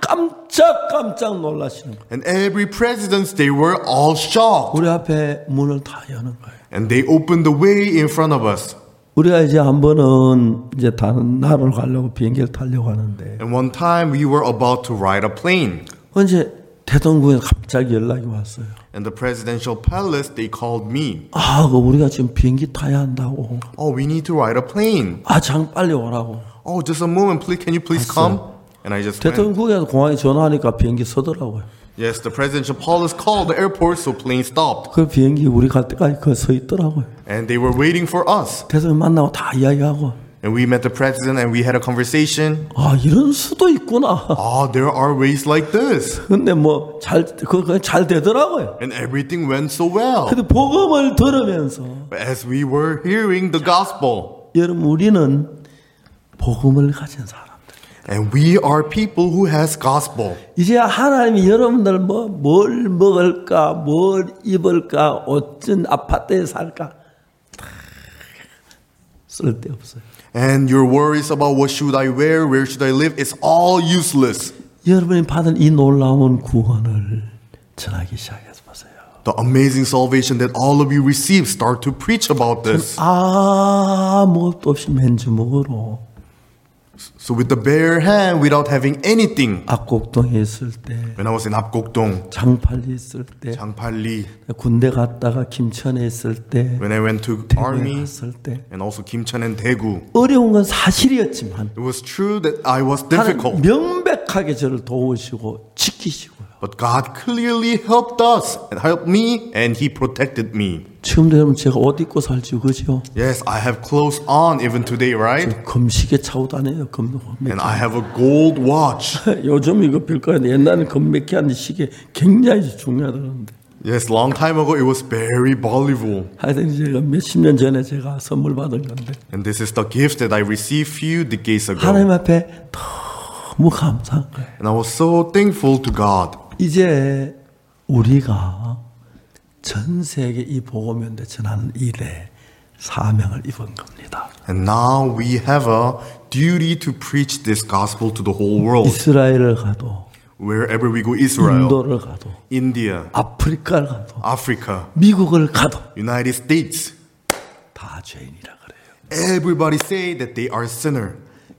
깜짝깜짝 놀라시는 거예요. And every presidents, they were all shocked. 우리 앞에 문을 다 여는 거예요. And they opened the way in front of us. 우리가 이제 한 번은 이제 다른 나라로 가려고 비행기를 타려고 하는데 And one time we were about to ride a plane. 언제 대통령에서 갑자기 연락이 왔어요. And the presidential palace, they called me. 아, 그 우리가 지금 비행기 타야 한다고. Oh, we need to ride a plane. 아, 장 빨리 오라고. Oh, just a moment, please. Can you please come? And I just went. 대통령국에서 공항에 전화하니까 비행기 서더라고요. Yes, the presidential palace called the airport, so plane stopped. 그 비행기 우리 갈 때까지 그 서 있더라고요. And they were waiting for us. 대통령 만나고 다 이야기하고. And we met the president and we had a conversation. 아, 이런 수도 있구나. Oh, there are ways like this. 근데 뭐 잘 그거 잘 되더라고요. And everything went so well. 근데 복음을 들으면서 But as we were hearing the gospel, 여러분 우리는 복음을 가진 사람들. and we are people who has gospel. 이제 하나님이 여러분들 뭐 뭘 먹을까, 뭘 입을까, 어떤 아파트에 살까 다 쓸데없어요. And your worries about what should I wear, where should I live, is all useless. 여러분이 받은 이 놀라운 구원을 전하기 시작해서 보세요. The amazing salvation that all of you receive, start to preach about this. 아무것도 없이 맨주먹으로 So with the bare hand, without having anything, 압곡동에 있을 때, when I was in Apgokdong, 장팔리 있을 때, Changpalli, 군대 갔다가 김천에 있을 때, when I went to 대구에 army, 갔을 때 and also Kimcheon and Daegu, 어려운 건 사실이었지만 it was true that I was 하나님 difficult. 명백하게 저를 도우시고 지키시고요. But God clearly helped us and helped me, and He protected me. 지금도 여러분 제가 옷 입고 살지 그죠? Yes, I have clothes on even today, right? 금시계 차고 다녀요. 금 And I have a gold watch. 요즘 이거 별거인데 옛날에는 금메키 하는 시계 굉장히 중요하다는데. Yes, long time ago it was very valuable. 하여튼 제가 몇십 년 전에 제가 선물 받은 건데 And this is the gift that I received few decades ago. 하나님 앞에 너무 감사한 거예요. And I was so thankful to God. 이제 우리가 전 세계 이 복음연대 전하는 일에 사명을 입은 겁니다. And now we have a duty to preach this gospel to the whole world. 이스라엘을 가도 Wherever we go, Israel, 인도를 가도 India, 아프리카를 가도 Africa, 미국을 가도 United States. 다 죄인이라 그래요. Everybody say that they are sinner.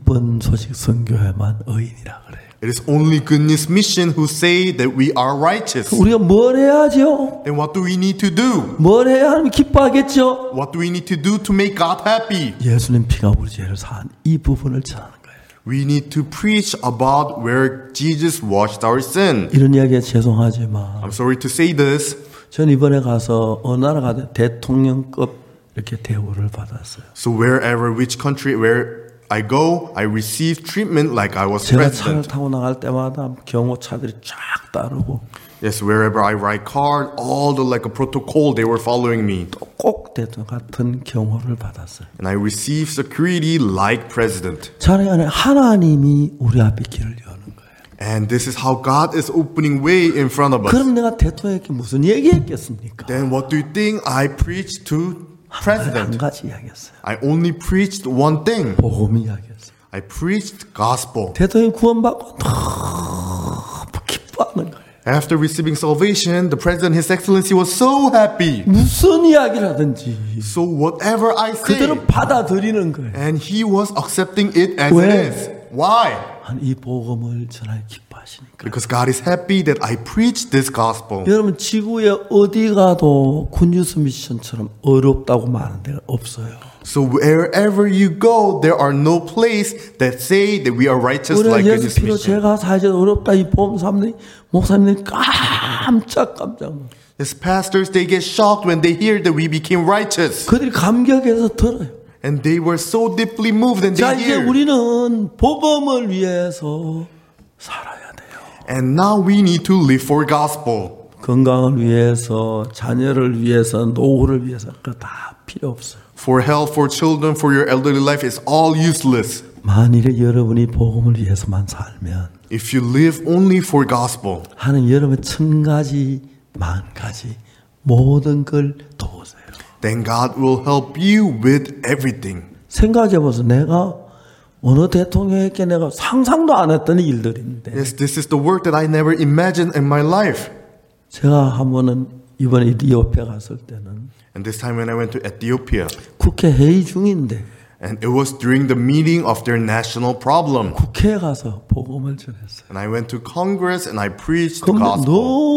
기쁜 소식 선교회만 의인이라 그래요. It is only good news mission who say that we are righteous. 우리가 뭘 해야죠? Then what do we need to do? 뭘 해야 하나님 기뻐하겠죠? What do we need to do to make God happy? 예수님 피가 우리 죄를 사한 이 부분을 전하는 거예요. We need to preach about where Jesus washed our sin. 이런 이야기에 죄송하지만 I'm sorry to say this. 전 이번에 가서 어느 나라 가도 대통령급 이렇게 대우를 받았어요. So wherever, which country, where I go, I receive treatment like I was 제가 차를 president. 타고 나갈 때마다 경호차들이 쫙 따르고 Yes, wherever I ride car, all the like a protocol, they were following me. 꼭 대통령 같은 경호를 받았어요. And I received security like president. 자네 안에 하나님이 우리 앞에 길을 여는 거예요. And this is how God is opening way in front of us. 그럼 내가 대통령에게 무슨 얘기했겠습니까? Then what do you think I preached to 한 president? 가지 이야기했어요. I only preached one thing. 복음 이야기했어요. I preached gospel. 대통령이 구원받고 너무 기뻐하는 거예요. After receiving salvation, the president, His Excellency, was so happy. 무슨 이야기를 하든지 So whatever I say, 그대로 받아들이는 거예요. and he was accepting it as 왜? it is. Why? 한 이 복음을 전하여 기뻐하시니까. Because God is happy that I preach this gospel. 여러분 지구에 어디 가도 굿뉴스 미션처럼 어렵다고 말하는 데가 없어요. So wherever you go, there are no place that say that we are righteous 우리가 like 예수 this 피로 mission. 제가 사실 어렵다 이 보험 사람들이 목사님들이 깜짝 깜짝 놀라요. As pastors, they get shocked when they hear that we became righteous. 그들이 감격해서 들어요. And they were so deeply moved and 자 they 이제 hear. 우리는 복음을 위해서 살아야 돼요. And now we need to live for gospel. 건강을 위해서 자녀를 위해서 노후를 위해서 그거 다 필요 없어요. For health, for children, for your elderly life is all useless. 만일에 여러분이 복음을 위해서만 살면 If you live only for gospel, 하나님 여러분 천 가지 만 가지 모든 걸 도우세요. then God will help you with everything. 생각해보세요. 내가 어느 대통령에게 내가 상상도 안 했던 일들인데 Yes, this is the work that I never imagined in my life. 제가 한 번은 이번에 이디오피아 갔을 때는 And this time when I went to Ethiopia, 국회 회의 중인데 and it was during the meeting of their national problem. 국회에 가서 복음을 전했어요. And I went to Congress and I preached the 그럼 gospel.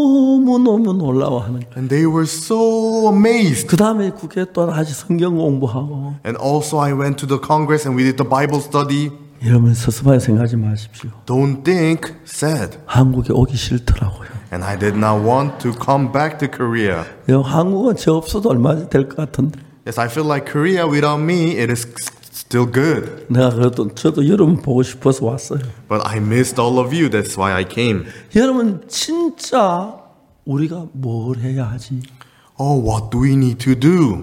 너무너무 놀라워하는 거예요. And they were so amazed. 그 다음에 국회에 또 다시 성경 공부하고 And also I went to the Congress and we did the Bible study. 여러분 서슴하게 생각하지 마십시오. Don't think sad. 한국에 오기 싫더라고요. And I did not want to come back to Korea. 여, 한국은 저 없어도 얼마나 될 것 같은데 Yes, I feel like Korea without me, it is still good. 내가 그래도 저도 여러분 보고 싶어서 왔어요. But I missed all of you. That's why I came. 여러분 진짜 우리가 뭘 해야 하지? Oh, what do we need to do?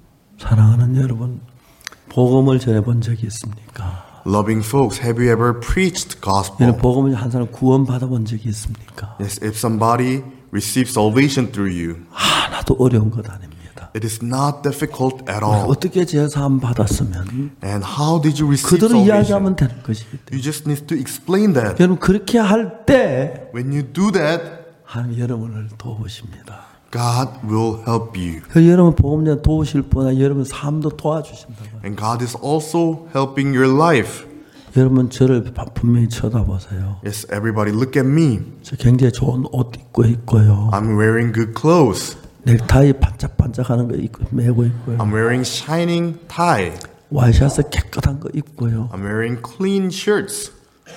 사랑하는 여러분, 복음을 전해본 적이 있습니까? Loving folks, have you ever preached gospel? 여러분 복음을 한 사람 구원 받아본 적이 있습니까? Yes, if somebody receives salvation through you, 하나도 어려운 것 아닙니다. it is not difficult at all. 어떻게 제사함 받았으면 And how did you receive 그대로 salvation? 이야기하면 되는 것이기 때문에 You just need to explain that. 여러분 그렇게 할 때 When you do that, 하나님 여러분을 도우십니다. God will help you. 그 여러분 복음 전 도우실 뿐 아니라 여러분 삶도 도와주신다고. And God is also helping your life. 여러분 저를 분명히 쳐다보세요. Yes, everybody look at me. 저 굉장히 좋은 옷 입고 있고요. I'm wearing good clothes. 넥타이 반짝반짝하는 거 입고 메고 있고요. I'm wearing shining tie. 와이셔츠 깨끗한 거 입고요. I'm wearing clean shirts.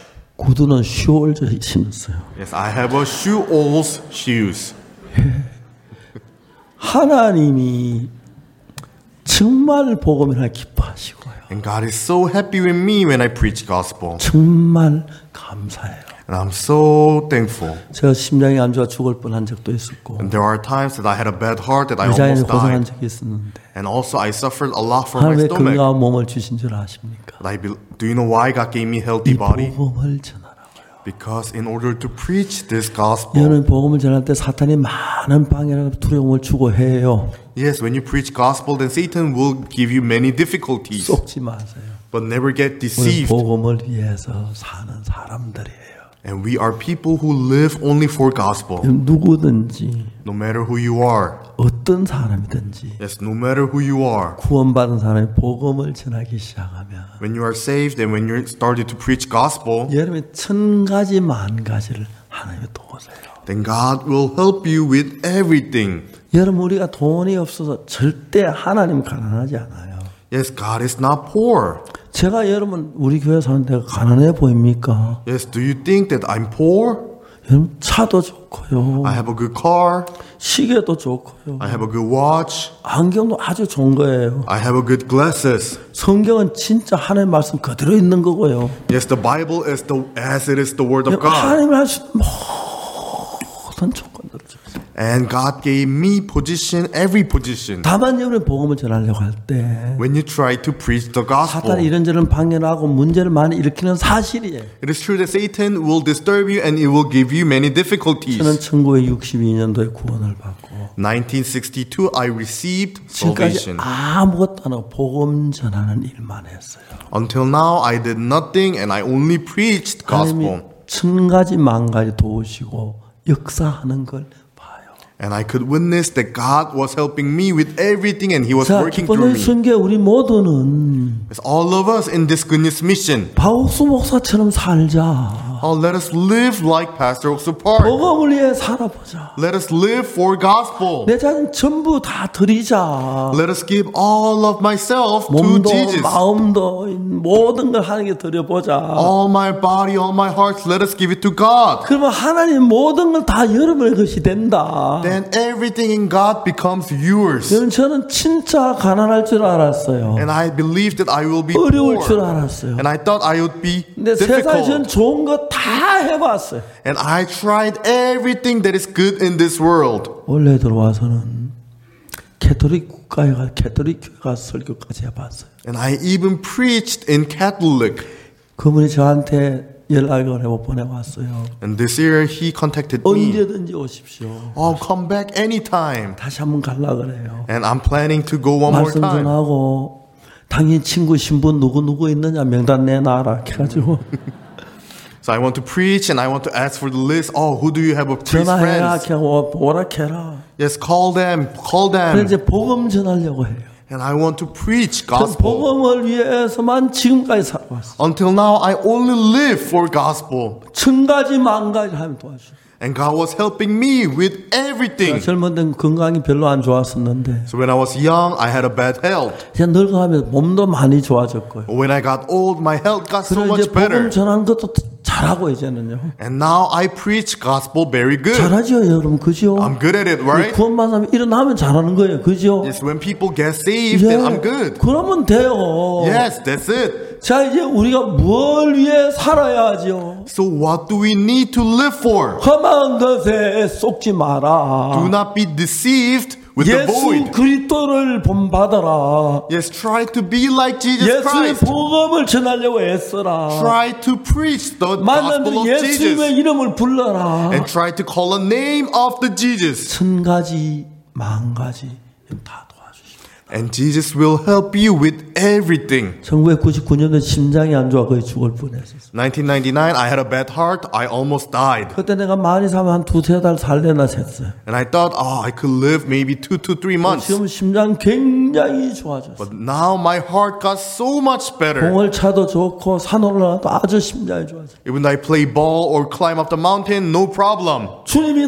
구두는 슈얼즈 신었어요. Yes, I have a shoe-alls shoes. 하나님이 정말 복음을 하나 기뻐하시고요. And God is so happy with me when I preach gospel. 정말 감사해요. And I'm so thankful. 제가 심장이 안 좋아 죽을 뻔한 적도 있었고 And there are times that I had a bad heart that I 의장에 almost 고생한 died. 적이 있었는데 And also I suffered a lot from my 하나님의 stomach. 건강한 몸을 주신 줄 아십니까? But I be, do you know why God gave me a 이 healthy body? 복음을 전하라고요. Because in order to preach this gospel, 여러분 복음을 전할 때 사탄이 많은 방해나 두려움을 주고 해요. yes, when you preach gospel, then Satan will give you many difficulties. 속지 마세요. But never get 우리 deceived. 복음을 위해서 사는 사람들이에요. And we are people who live only for gospel. 누구든지 No matter who you are. 어떤 사람이든지 Yes, no matter who you are. 구원받은 사람이 복음을 전하기 시작하면 When you are saved and when you started to preach gospel, 여러분이 천 가지 만 가지를 하나님이 도우세요. then God will help you with everything. 여러분 우리가 돈이 없어서 절대 하나님 가난하지 않아요. Yes, God is not poor. 제가 여러분 우리 교회 사는 데가 가난해 보입니까? Yes, do you think that I'm poor? 여러분 차도 좋고요. I have a good car. 시계도 좋고요. I have a good watch. 안경도 아주 좋은 거예요. I have a good glasses. 성경은 진짜 하나님의 말씀 그대로 있는 거고요. Yes, the Bible is the as it is the word of God. 하나님이 하신 모든 조건들을 줬어요. And God gave me position, every position. 다만 여러분이 복음을 전하려고 할 때 When you try to preach the 사탄이 gospel, 이런저런 방해하고 문제를 많이 일으키는 사실이에요. it is true that Satan will disturb you and it will give you many difficulties. 저는 천구백육십이 년도에 구원을 받고 nineteen sixty-two, I received 지금까지 salvation. 아무것도 안 하고 복음 전하는 일만 했어요. Until now, I did nothing and I only preached 하나님이 gospel. 천 가지 만 가지 도우시고 역사하는 걸 봐요. And I could witness that God was helping me with everything and He was 자, working through 기쁨의 me. 순교 우리 모두는 It's all of us in this goodness mission. 바우스 목사처럼 살자. Oh, let us live like Pastor Oksu Park. 복음을 위해 살아보자. Let us live for gospel. 내 자신 전부 다 드리자. Let us give all of myself to 몸도 Jesus. 마음도 모든 걸 하나님께 드려보자. All my body, all my heart, let us give it to God. 그러면 하나님 모든 걸 다 여러분의 것이 된다. Then everything in God becomes yours. 저는, 저는 진짜 가난할 줄 알았어요. And I believed that I will be 어려울 줄 poor. 알았어요. And I thought I would be 근데 세상에 전 difficult. 좋은 거 다 해봤어요. And I tried everything that is good in this world. 원래 들어와서는 캐톨릭 국가에 가 캐톨릭 교회 가서 설교까지 해봤어요. And I even preached in Catholic. 그분이 저한테 연락을 해보 보내왔어요. And this year he contacted me. 언제든지 오십시오. Oh, come back anytime. 다시 한번 갈라 그래요. And I'm planning to go one more 말씀 time. 전하고 당연히 친구 신분 누구 누구 있느냐 명단 내놔라 해가지고 So I want to preach and I want to ask for the list. Oh, who do you have of priest 전화해라 friends? 하고 오라 해라. Yes, call them, call 그래서 them. 이제 복음 전하려고 해요. And I want to preach 전 gospel. 복음을 위해서만 지금까지 살아왔어요. Until now, I only live for gospel. 천 가지 만 가지 하면 도와줘요. And God was helping me with everything. 젊은 때 건강이 별로 안 좋았었는데 So when I was young, I had a bad health. 이제 늙어가면 몸도 많이 좋아졌고요. When I got old, my health got so 그래서 much 이제 복음 better. 전하는 것도 잘하고 이제는요. And now I preach gospel very good. 잘하죠, 여러분, 그죠? I'm good at it, right? 구원받은 사람이 일어나면 잘하는 거예요, 그죠? Yes, when people get saved, then I'm good. 그러면 돼요. Yes, that's it. 자, 이제 우리가 뭘 위해 살아야죠? So what do we need to live for? 험한 것에 속지 마라. Do not be deceived with the 예수 void. 그리스도를 본받아라. Yes, try to be like Jesus 예수의 Christ. 복음을 전하려고 애써라. Try to preach the 만난 gospel 들 of 예수님의 Jesus. 이름을 불러라. And try to call the name of the Jesus. 천 가지, 만 가지 다 도와주십니다. And Jesus will help you with everything. 천구백구십구 년도에 심장이 안 좋아 거의 죽을 뻔했었어요. nineteen ninety-nine, I had a bad heart. I almost died. 그때 내가 많이 살면 한 두세 달 살려나 했어요. And I thought, oh, I could live maybe two to three months. 지금 심장 굉장히 좋아졌어요. But now my heart got so much better. 공을 차도 좋고 산 올라가도 아주 심장이 좋아져요. Even though I play ball or climb up the mountain, no problem. 주님이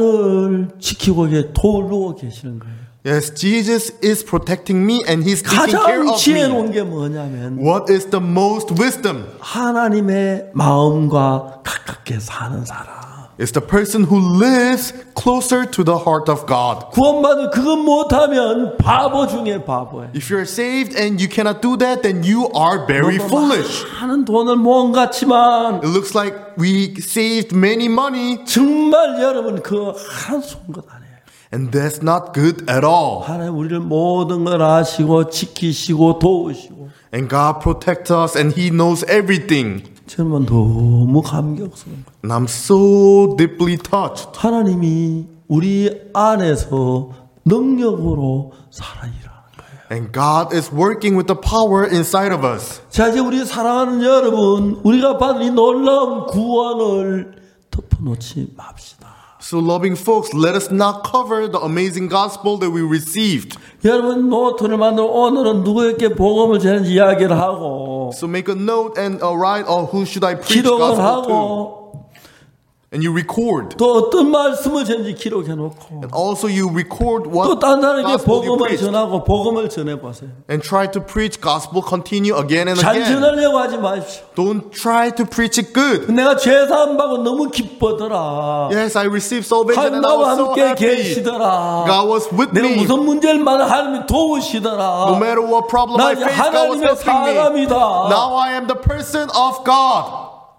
나를 지키고 계시고 도우고 계시는 거예요. Yes, Jesus is protecting me and He's taking care 가장 of me. 지혜로운 게 뭐냐면 What is the most wisdom? 하나님의 마음과 가깝게 사는 사람. It's the person who lives closer to the heart of God. 구원받은 그것 못하면 바보 중에 바보예요. If you're saved and you cannot do that, then you are very foolish. 많은 돈을 모은 것 같지만 It looks like we saved many money, 정말 여러분 그 하나도 좋은 것 아니에요. and that's not good at all. 하나님 우리를 모든 걸 아시고 지키시고 도우시고 And God protects us and He knows everything. 저는 너무 감격스러운 거예요. And I'm so deeply touched. 하나님이 우리 안에서 능력으로 살아일하는 거예요. And God is working with the power inside of us. 자, 이제 우리 사랑하는 여러분, 우리가 받은 이 놀라운 구원을 덮어놓지 맙시다. So loving folks, let us not cover the amazing gospel that we received. 여러분 노트를 만들어 오늘은 누구에게 복음을 전하는지 이야기를 하고 So make a note and uh, write, oh, who should I preach 기록을 gospel to? 하고 And you record. 또 어떤 말씀을 전지 기록해놓고 And also you record what 또 딴 사람에게 gospel you 복음을 preached. 전하고 복음을 전해보세요. And try to preach gospel continue again and 잘 again. 전하려고 하지 마십시오. Don't try to preach it good. 내가 죄사함 받고 너무 기쁘더라. Yes, I received salvation 하나님 and I 나와 was so 함께 happy. 계시더라. God was with 내가 me. 무슨 문제를 많은 하나님이 도우시더라. No matter what problem 나 I 이제 face, God was 하나님의 helping me. 사람이다. Now I am the person of God.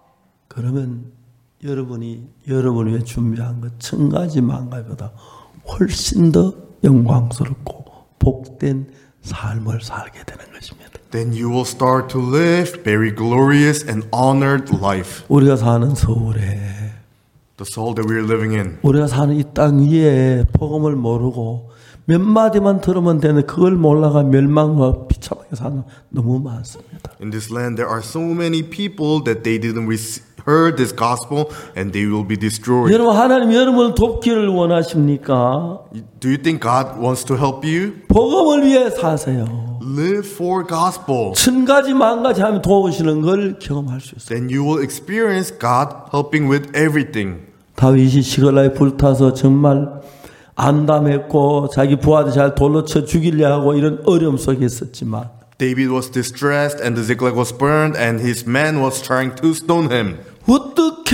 그러면 여러분이 여러분을 위해 준비한 것 천 가지 만 가지보다 훨씬 더 영광스럽고 복된 삶을 살게 되는 것입니다. Then you will start to live very glorious and honored life. 우리가 사는 서울에 The soul that we are living in. 우리가 사는 이 땅 위에 복음을 모르고 몇 마디만 들으면 되는 그걸 몰라가 멸망과 비참하게 사는 너무 많습니다. In this land, there are so many people that they didn't receive, heard this gospel and they will be destroyed. 여러분 하나님 여러분을 돕기를 원하십니까? Do you think God wants to help you? 복음을 위해 사세요. Live for gospel. 천 가지 만 가지 하면 도우시는 걸 경험할 수 있어요. Then you will experience God helping with everything. 다윗이 시글라에 불타서 정말 안담했고 자기 부하들 잘 돌로 쳐 죽이려 하고 이런 어려움 속에 있었지만 David was distressed and the Ziklag was burned and his man was trying to stone him. 어떻게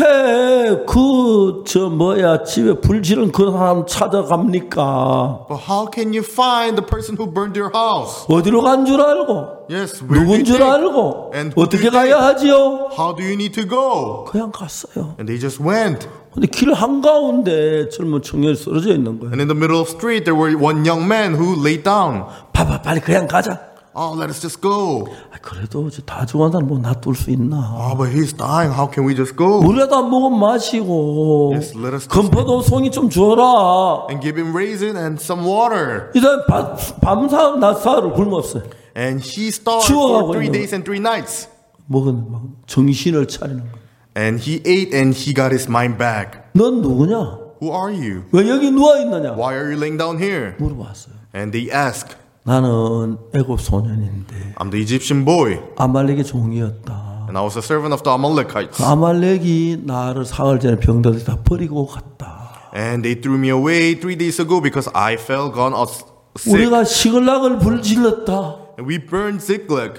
그 저 뭐야 집에 불 지른 그 사람 찾아갑니까? But how can you find the person who burned your house? 어디로 간 줄 알고 Yes, where do 누군 you 줄 take? 알고 And who do 어떻게 you 가야 take? 하지요? How do you need to go? 그냥 갔어요. And they just went. 근데 길 한가운데 젊은 청년이 쓰러져 있는 거예요. And in the middle of the street, there were one young man who laid down. 봐봐 빨리 그냥 가자. Oh, let us just go. 아, 그래도 이제 다 죽은 사람 뭐 놔둘 수 있나? Oh, but he's dying. How can we just go? 물에다 먹은 마시고 Yes, let us just- 건포도 송이 좀 줘라. And give him raisin and some water. 이 사람 밤사 낮사를 굶었어요. And he starved 추워가고 for three 있는 days and three nights. 먹은 막 정신을 차리는 거예요. And he ate and he got his mind back. 넌 누구냐? Who are you? 왜 여기 누워 있느냐? Why are you laying down here? 물어봤어요. And they ask, 나는 애굽 소년인데 I'm the Egyptian boy. 아말렉의 종이었다. And I was a servant of the Amalekites. 아말렉이 나를 사흘 전에 병들어 다 버리고 갔다. And they threw me away three days ago because I fell gone off sick. 우리가 시글락을 불질렀다. And we burned Ziklag.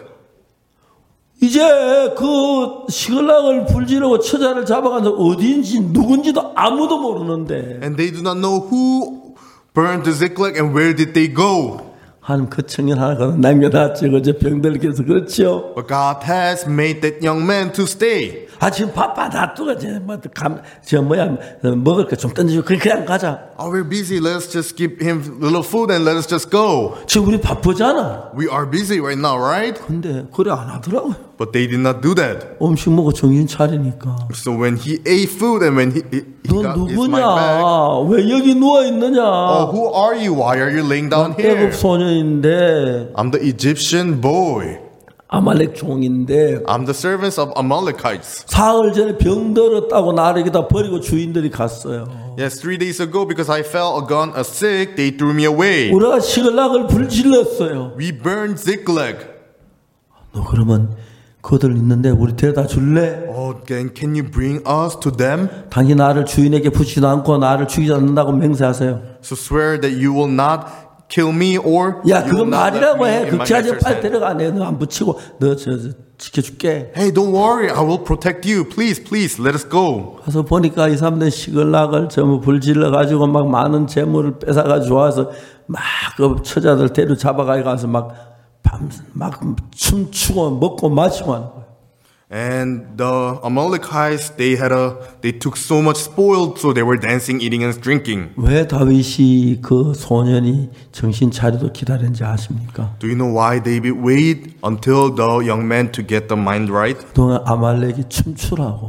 이제 그 시글락을 불지르고 처자를 잡아간다 어딘지 누군지도 아무도 모르는데 And they do not know who burned the Ziklag and where did they go. 하나님 그 청년 하나가 남겨놨죠. 그저 병들게 해서 그렇죠. But God has made that young man to stay. 아 지금 바빠 놔두고 저뭐저 뭐야 먹을 거 좀 던지고 그냥 가자. Oh, we're busy. Let's just give him little food and let us just go. 지금 우리 바쁘잖아. We are busy right now, right? 근데 그래 안 하더라고요. But they did not do that. 음식 먹고 정신 차리니까. So when he ate food and when he, he, he 너 got his 누구냐? mind back, 왜 여기 누워 있느냐? oh, who are you? Why are you laying down here? 애굽 소년인데 I'm the Egyptian boy. 아말렉 종인데 I'm the servants of Amalekites. 사흘 전에 병들었다고 나를 여기다 버리고 주인들이 갔어요. Yes, three days ago because I fell a gun a sick, they threw me away. 우리가 시글락을 불질렀어요. We burned Ziklag. 너 그러면 그들 있는데 우리 데려다 줄래? Oh, then can you bring us to them? 당신 나를 주인에게 붙이지도 않고 나를 죽이지 않는다고 맹세하세요. So swear that you will not kill me or 야 you 그거 will not let 말이라고 me 해. in my 극치하지 master's 빨리 hand. 데려가. 내가 너 안 붙이고 너 저 지켜줄게. Hey, don't worry. I will protect you. Please, please, let us go. 가서 보니까 이 사람들 시글락을 전부 불질러 가지고 막 많은 재물을 뺏어가지고 와서 막 그 처자들 데려 잡아가 가서 막 밤 막 춤추고 먹고 마시고 하는 거예요. And the Amalekites, they had a, they took so much spoil, so they were dancing, eating, and drinking. 왜 다윗이 그 소년이 정신 차리도 기다렸는지 아십니까? Do you know why David waited until the young man to get the mind right? 그동안 아말렉이 춤추라고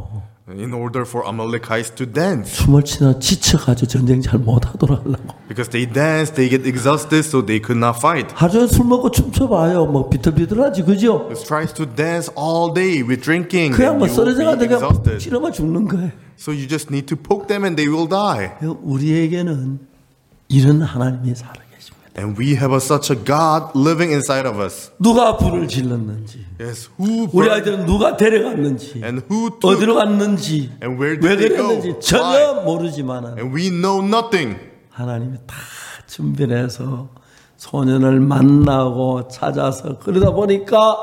in order for Amalekites to dance. 춤을 추다 지쳐가지고 전쟁 잘 못하도록 하려고. Because they dance, they get exhausted, so they could not fight. 하루 종일 술 먹고 춤춰봐요. 뭐 비틀비틀하지, 그죠? He tries to dance all day with drinking, 그냥 and 뭐 you 쓰러져가 will be 내가 exhausted. 찌르면 죽는 거예요. So you just need to poke them and they will die. 우리에게는 이런 하나님이 살아 계십니다. And we have a, such a God living inside of us. 누가 불을 질렀는지, Yes, who 우리 burned 아이들은 누가 데려갔는지, and who took 어디로 갔는지, and where 왜 did they go? 그랬는지 전혀 모르지만은 And we know nothing. 하나님이 다 준비를 해서 소년을 만나고 찾아서 그러다 보니까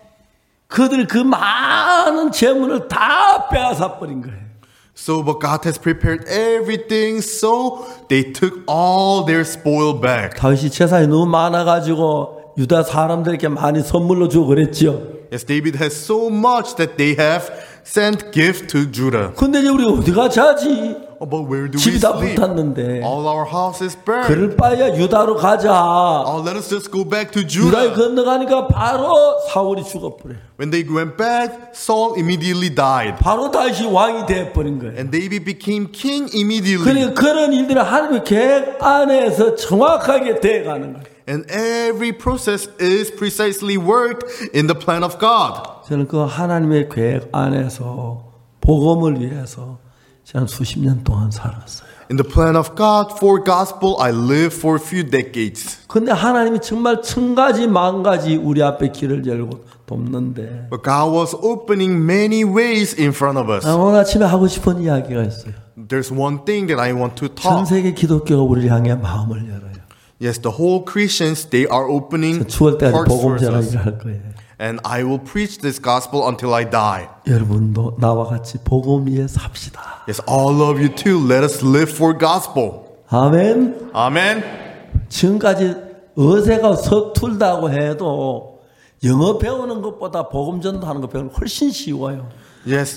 그들 그 많은 재물을 다 빼앗아 버린 거예요. So, but God has prepared everything, so they took all their spoil back. 다윗이 재산이 너무 많아가지고 유다 사람들에게 많이 선물로 주고 그랬지요. Yes, David has so much that they have sent gift to Judah. 근데 이제 우리 어디가 자지? Oh, but where do we 집이 다 sleep? 불탔는데. All our houses burned. 그럴 바에야 유다로 가자. Oh, let us just go back to 유다에 Judah. 건너가니까 바로 사울이 죽어버려. When they went back, Saul immediately died. 바로 다시 왕이 돼버린 거예요. And David became king immediately. 그러니까 그런 일들이 하나님의 계획 안에서 정확하게 돼가는 거예요. And every process is precisely worked in the plan of God. 저는 그 하나님의 계획 안에서 복음을 위해서 저는 수십 년 동안 살았어요. In the plan of God for gospel, I lived for a few decades. 근데 하나님이 정말 천 가지 만 가지 우리 앞에 길을 열고 돕는데 But God was opening many ways in front of us. 아, 오늘 아침에 하고 싶은 이야기가 있어요. There's one thing that I want to 전 talk. 세계 기독교가 우리를 향해 마음을 열어요. Yes, the whole Christians, they are opening 추월 때까지 hearts 복음 towards us. 전하기를 할 거예요. And I will preach this gospel until I die. 여러분도 나와 같이 복음 위에 삽시다. Yes, all of you too, let us live for gospel. 아멘. Amen. 지금까지 어세가 서툴다고 해도 영어 배우는 것보다 복음 전도하는 거 배우는 거 훨씬 쉬워요. Yes.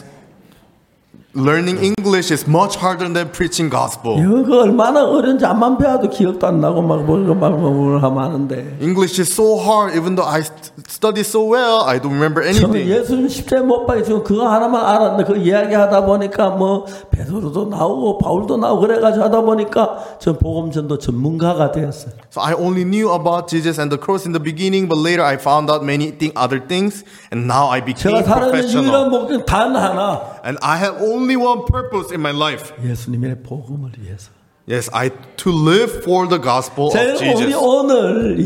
Learning English is much harder than preaching gospel. 영어가 얼마나 어려운지 암만 배워도 기억도 안 나고 막 뭘 막 뭘 하면 하는데. English is so hard. Even though I st- study so well, I don't remember 처음에 anything. 예수님 십자에 못 박히시고 그거 하나만 알았는데 그 이야기하다 보니까 뭐 베드로도 나오고 바울도 나오고 그래가지고 하다 보니까 전 복음 전도 전문가가 되었어요. So I only knew about Jesus and the cross in the beginning, but later I found out many th- other things, and now I became 제가 살아있는 유일한 professional. 목적 단 하나. And I have only one purpose in my life. 예수님의 복음을 위해서. Yes, I to live for the gospel 자, of 우리 Jesus. 오늘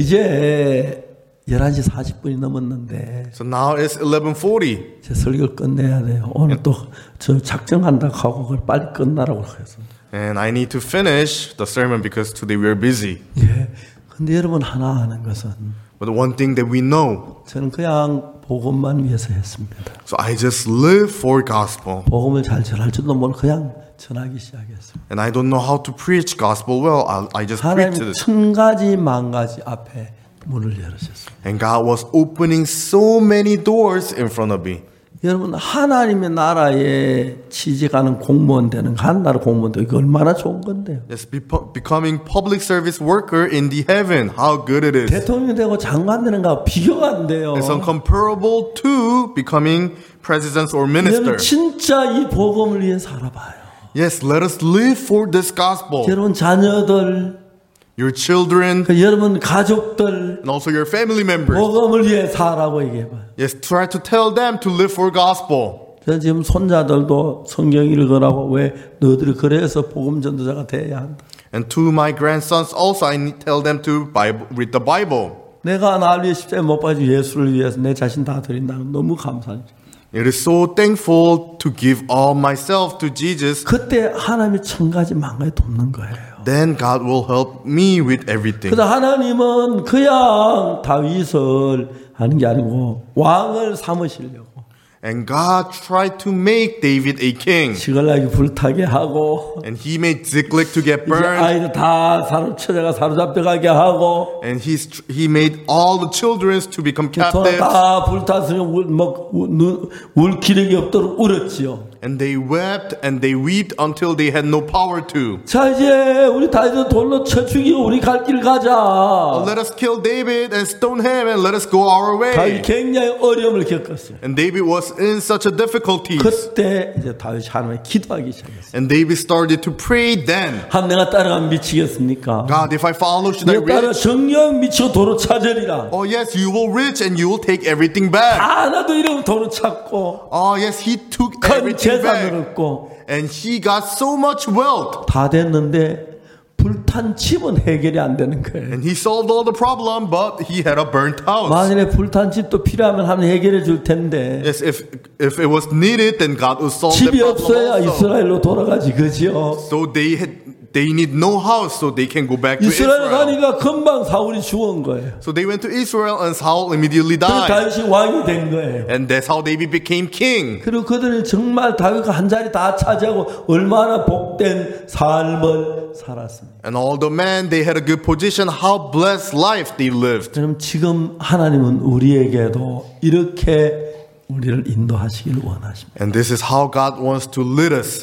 이제 열한 시 사십 분이 넘었는데 So now it's eleven forty. 제 설교를 끝내야 돼요. 오늘 또 저 작정한다고 하고 그걸 빨리 끝나라고 해서. And I need to finish the sermon because today we are busy. 예. 근데 여러분 하나 아는 것은 But the one thing that we know, 저는 그냥 복음만 위해서 했습니다. so I just live for gospel. 복음을 잘 전할 줄도 모르고 그냥 전하기 시작했습니다. And I don't know how to preach gospel well. I, I just preached 하나님 it. 천 가지 만 가지 앞에 문을 열으셨습니다. And God was opening so many doors in front of me. 여러분 하나님의 나라에 취직하는 공무원 되는 한 나라 공무원 되는 이거 얼마나 좋은 건데요. Yes, be, becoming public service worker in the heaven. How good it is. 대통령 되고 장관 되는 거 비교가 안 돼요. It's uncomparable to becoming president or minister. 여러분 진짜 이 복음을 위해 살아봐요. Yes, let us live for this gospel. 여러분 자녀들, Your children 그 여러분 가족들 and also your family members. 복음을 위해 살라고 얘기해봐요. Yes, try to tell them to live for gospel. 저 지금 손자들도 성경 읽으라고 왜 너희들이 그래서 복음 전도자가 돼야 한다. And to my grandsons also, I need tell them to Bible, read the Bible. 내가 나를 위해 십자가에 못 박혀 예수를 위해서 내 자신 다 드린다는 너무 감사해요. It is so thankful to give all myself to Jesus. 그때 하나님이 천 가지 만 가지 돕는 거예요. Then God will help me with everything. 그래서 하나님은 그냥 다윗을 하는 게 아니고 왕을 삼으시려고 And God tried to make David a king. 시글락이 불타게 하고 And he made Ziklag to get 이제 burned. 아이들 다 사로 처자가 사로잡혀가게 하고 And he's, he made all the children to become captives. 다 불탔으면 울, 뭐, 울, 울 기력이 없도록 울었지요. And they wept and they wept until they had no power to. 자 이제 우리 다윗을 돌로 쳐 죽이고 우리 갈 길 가자. Let us kill David and stone him and let us go our way. 다윗이 굉장히 어려움을 겪었어요. And David was in such a difficulties. 그때 이제 다윗이 하나님께 기도하기 시작했어요. And David started to pray then. 한 내가 따라가면 미치겠습니까? God, if I follow, should I 내가 따라 reach? 정령 미치고 도로 찾으리라. Oh yes, you will reach and you will take everything back. 아 나도 이러면 도로 찾고 Oh yes, he took 큰 everything 재산을 back. 얻고 And he got so much wealth. 다 됐는데 불탄 집은 해결이 안 되는 거예요. And he solved all the problem, but he had a burnt house. 만일에 불탄 집도 필요하면 하면 해결해 줄 텐데 Yes, if if it was needed, then God would solve the 집이 problem 없어야 also. 이스라엘로 돌아가지 그죠? So they had they need no house, so they can go back to 이스라엘 Israel. 가니까 금방 사울이 죽은 거예요. So they went to Israel, and Saul immediately 그래서 died. 다윗이 왕이 된 거예요. And that's how David became king. 그리고 그들은 정말 다윗과 한 자리 다 차지하고 얼마나 복된 삶을 살았습니다. And all the men, they had a good position. How blessed life they lived. 그럼 지금 하나님은 우리에게도 이렇게 우리를 인도하시길 원하십니다. And this is how God wants to lead us.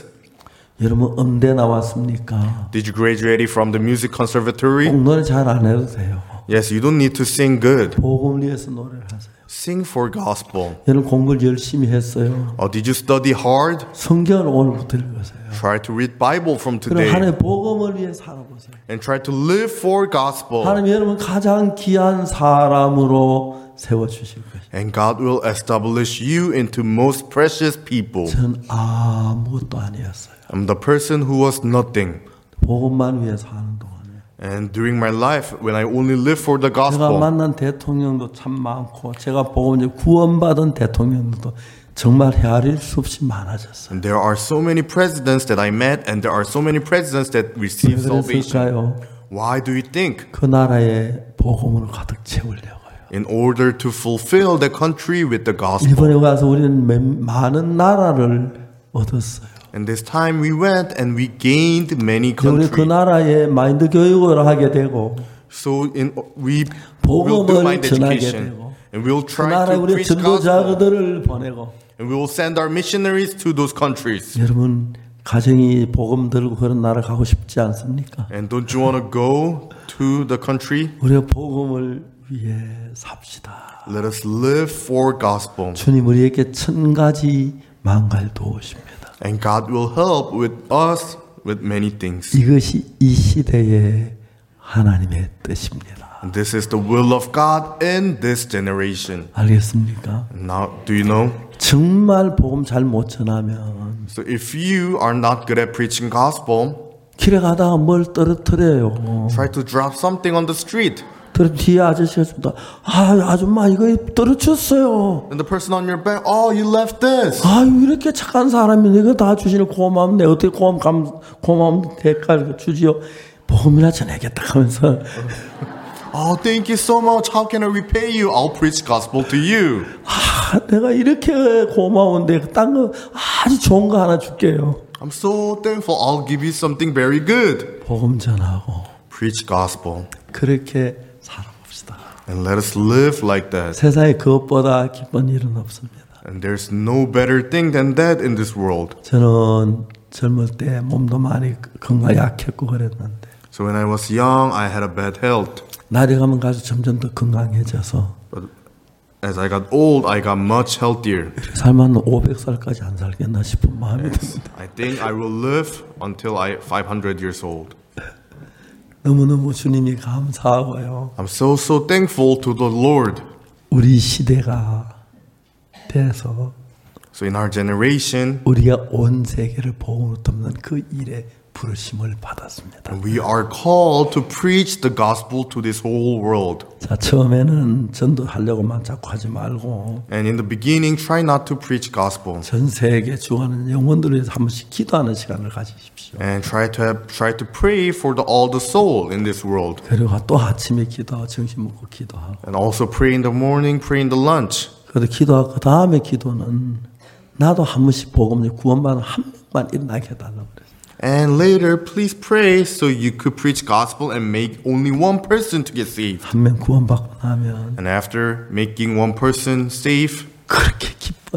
여러분 음대 나왔습니까? Did you graduate from the music conservatory? 꼭 노래 잘 안 해도 돼요. Yes, you don't need to sing good. 복음을 위해서 노래를 하세요. Sing for gospel. 여러분 공부를 열심히 했어요. Or did you study hard? 성경을 오늘부터 읽으세요. Try to read Bible from 그럼 today. 하나님의 복음을 위해 살아보세요. And try to live for gospel. 하나님 여러분 가장 귀한 사람으로 세워주실 것입니다. And God will establish you into most precious people. 전 아무것도 아니었어요. I'm the person who was nothing. 복음만 위해서 하는 동안에 And during my life, when I only lived for the 제가 gospel, 만난 대통령도 참 많고 제가 복음 구원받은 대통령들도 정말 헤아릴 수 없이 많아졌어요. and there are so many presidents that I met, and there are so many presidents that 왜 received salvation. 그랬을까요? Why do you think? 그 나라에 복음으로 가득 채우려고요. In order to fulfill the country with the gospel. 이번에 가서 우리는 많은 나라를 얻었어요. And this time we went and we gained many 우리 그 countries. 나라에 마인드 교육을 하게 되고 So in we will do 복음을 mind 전하게 education, 되고 and we'll 그 try 나라에 to 우리 preach gospel, 전도자들을 보내고 and we will send our missionaries to those countries. 여러분 가정이 복음 들고 그런 나라 가고 싶지 않습니까? And don't you want to go to the country? 우리가 복음을 위해 삽시다. Let us live for gospel, 주님 우리에게 천 가지 만갈 도우십니다. and God will help with us with many things. 이것이 이 시대의 하나님의 뜻입니다. And this is the will of God in this generation. 알겠습니까? Now, do you know? 정말 복음 잘 못 전하면 So if you are not good at preaching gospel, 길에 가다가 뭘 떨어뜨려요. try to drop something on the street. 그 뒤에 아저씨가 준다. 아 아줌마 이거 떨어졌어요. And the person on your back, oh, you left this. 아 이렇게 착한 사람이 이거 다 주시는 고마움 내 어떻게 고마움 감 고마움 대가를 주지요. 복음이나 전하겠다 하면서 Oh, thank you so much. How can I repay you? I'll preach gospel to you. 아 내가 이렇게 고마운데 딴 거 아주 좋은 거 하나 줄게요. I'm so thankful. I'll give you something very good. 복음 전하고 Preach gospel. 그렇게 살아봅시다. And let us live like that. 세상에 그것보다 기쁜 일은 없습니다. And there's no better thing than that in this world. 저는 젊을 때 몸도 많이 건강 약했고 그랬는데 So when I was young, I had a bad health. 날이 가면 갈수록 점점 더 건강해져서 But as I got old, I got much healthier. 살면 오백 살까지 안 살겠나 싶은 마음이 듭니다. I think I will live until I five hundred years old. 너무너무 주님이 감사하고요. I'm so, so thankful to the Lord. 우리 시대가 돼서 So in our generation, 우리가 온 세계를 복음으로 돕는 그 일에 부르심을 받았습니다. we are called to preach the gospel to this whole world. 자, 처음에는 전도하려고만 자꾸 하지 말고 And in the beginning, try not to preach gospel. 전 세계 주하는 영혼들을 위해서 한 번씩 기도하는 시간을 가지십시오. And try to have, try to pray for the, all the soul in this world. 그리고 또 아침에 기도하고 점심 먹고 기도하고 And also pray in the morning, pray in the lunch. 그래도 기도하고 그 다음에 기도는 나도 한 번씩 복음 구원받는 한 명만 일어나게 해달라고 그랬어요. And later, please pray so you could preach gospel and make only one person to get saved. 한 명 구원받고 나면 And after making one person safe, 그렇게 기뻐요.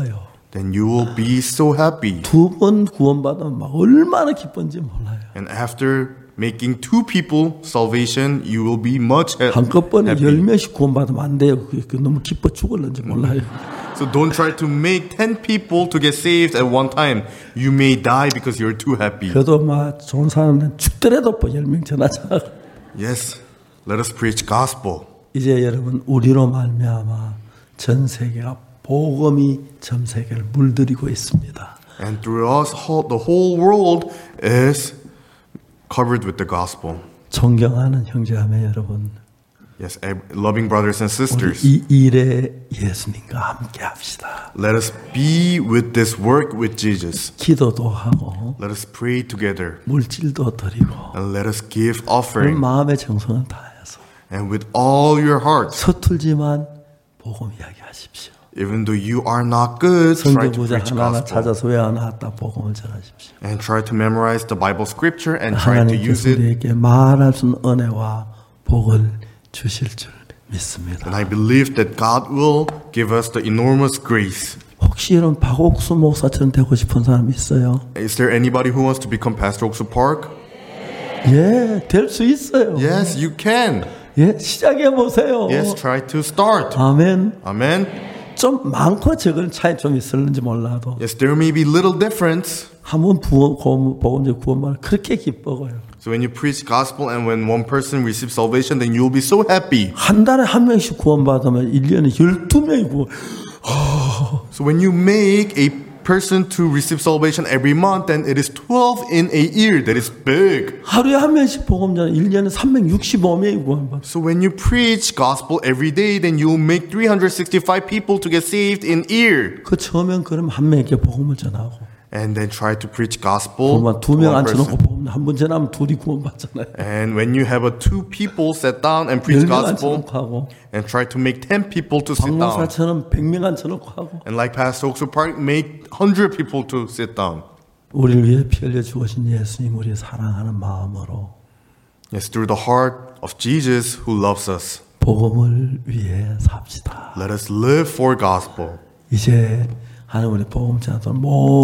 then you will be so happy. 두 번 구원받으면 막 얼마나 기쁜지 몰라요. And after making two people salvation, you will be much ha- 한꺼번에 열 happy. 명씩 구원받으면 안 돼요. 그, 그 너무 기뻐 죽을는지 몰라요. So don't try to make ten people to get saved at one time. You may die because you're too happy. 그래도 막 좋은 사람은 죽더라도 열 명 전하자. Yes, let us preach gospel. 이제 여러분 우리로 말미암아 전 세계가 복음이 전 세계를 물들이고 있습니다. And through us, whole- the whole world is covered with the gospel. 존경하는 형제자매 여러분, Yes, ev- loving brothers and 우리 sisters, 이 일에 예수님과 함께 합시다. let us be with this work with Jesus. 기도도 하고 Let us pray together 물질도 드리고 and let us give 그런 offering. 마음의 정성을 다해서 And with all your heart, 서툴지만 복음 이야기하십시오. even though you are not good, try to 성경 구절 preach 하나하나 gospel. 찾아서 외워놨다 복음을 전하십시오. And try to memorize the Bible scripture and try to use 하나님께서 it. 우리에게 말할 수 있는 은혜와 복을 주실 줄 믿습니다. And I believe that God will give us the enormous grace. 혹시 여러분 박옥수 목사처럼 되고 싶은 사람 있어요? Is there anybody who wants to become Pastor Oksu Park? 예, 될 수 있어요. Yes, you can. 예, 시작해 보세요. Yes, try to start. 아멘. Amen. 좀 많고 적은 차이 좀 있을는지 몰라도 Yes, there may be little difference. 한번 부원 복음적 구원만 그렇게 기뻐요. So when you preach gospel and when one person receives salvation, then you'll be so happy. 한 달에 한 명씩 구원받으면 일 년에 열두 명이 구원. So when you make a person to receive salvation every month, then it is twelve in a year. That is big. 하루에 한 명씩 복음 전하 일 년에 삼백육십오 명이 구원받아. So when you preach gospel every day, then you'll make three hundred sixty-five people to get saved in a year. 그 처음엔 그럼 한 명에게 복음을 전하고 And then try to preach gospel 그러면 to 두 명 one 앉혀놓고 person. 복음 한 번 전하면 둘이 구원받잖아요. And when you have a two people sit down and preach 열 명 gospel, 앉혀놓고 하고 and try to make ten people to sit down. 박목사처럼 백 명 앉혀놓고 하고 And like Pastor Oksu Park, make one hundred people to sit down. 우리를 위해 피 흘려 죽으신 예수님 우리 사랑하는 마음으로 Yes, through the heart of Jesus who loves us. 복음을 위해 삽시다. Let us live for gospel. 이제 하나님 우리 복음 전하던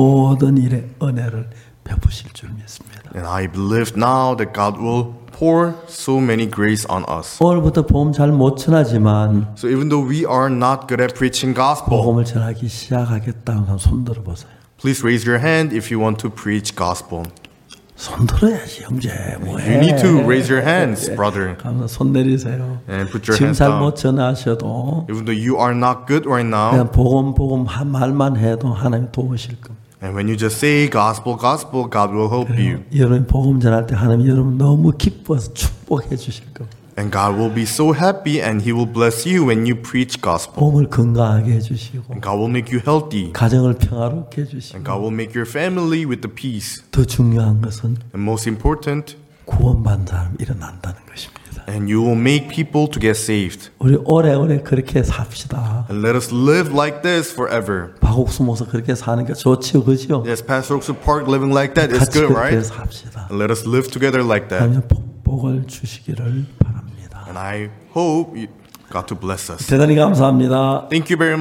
모든 일에 은혜를 베푸실 줄 믿습니다. And I believe now that God will pour so many grace on us. 오늘부터 복음 잘 못 전하지만 So even though we are not good at preaching gospel, 복음을 전하기 시작하겠다는 사람 손 들어보세요. please raise your hand if you want to preach gospel. 손 들어야지 형제. 뭐해? You need to raise your hands, brother, 감사 손 내리세요. and put your 지금 hands 잘 down. 못 전하셔도 Even though you are not good right now, 그냥 복음 복음 한 말만 해도 하나님 도우실 겁니다. and when you just say gospel, gospel, God will help you. 여러분 복음 전할 때 하나님 여러분 너무 기뻐서 축복해 주실 겁니다. And God will be so happy and He will bless you when you preach gospel. 몸을 건강하게 해주시고 And God will make you healthy. 가정을 평화롭게 해주시고 And God will make your family with the peace. 더 중요한 것은 And most important, 구원받는 사람이 일어난다는 것입니다. and you will make people to get saved. 우리 오래오래 그렇게 삽시다. And let us live like this forever. 박옥수 목사 그렇게 사는 게 좋지요, 그죠? Yes, Pastor Oksu Park living like that is 같이 good, 그렇게 right? 삽시다. And let us live together like that. 하나님 복을 주시기를 바랍니다. And I hope you- God to bless us. 대단히 감사합니다. Thank you very much.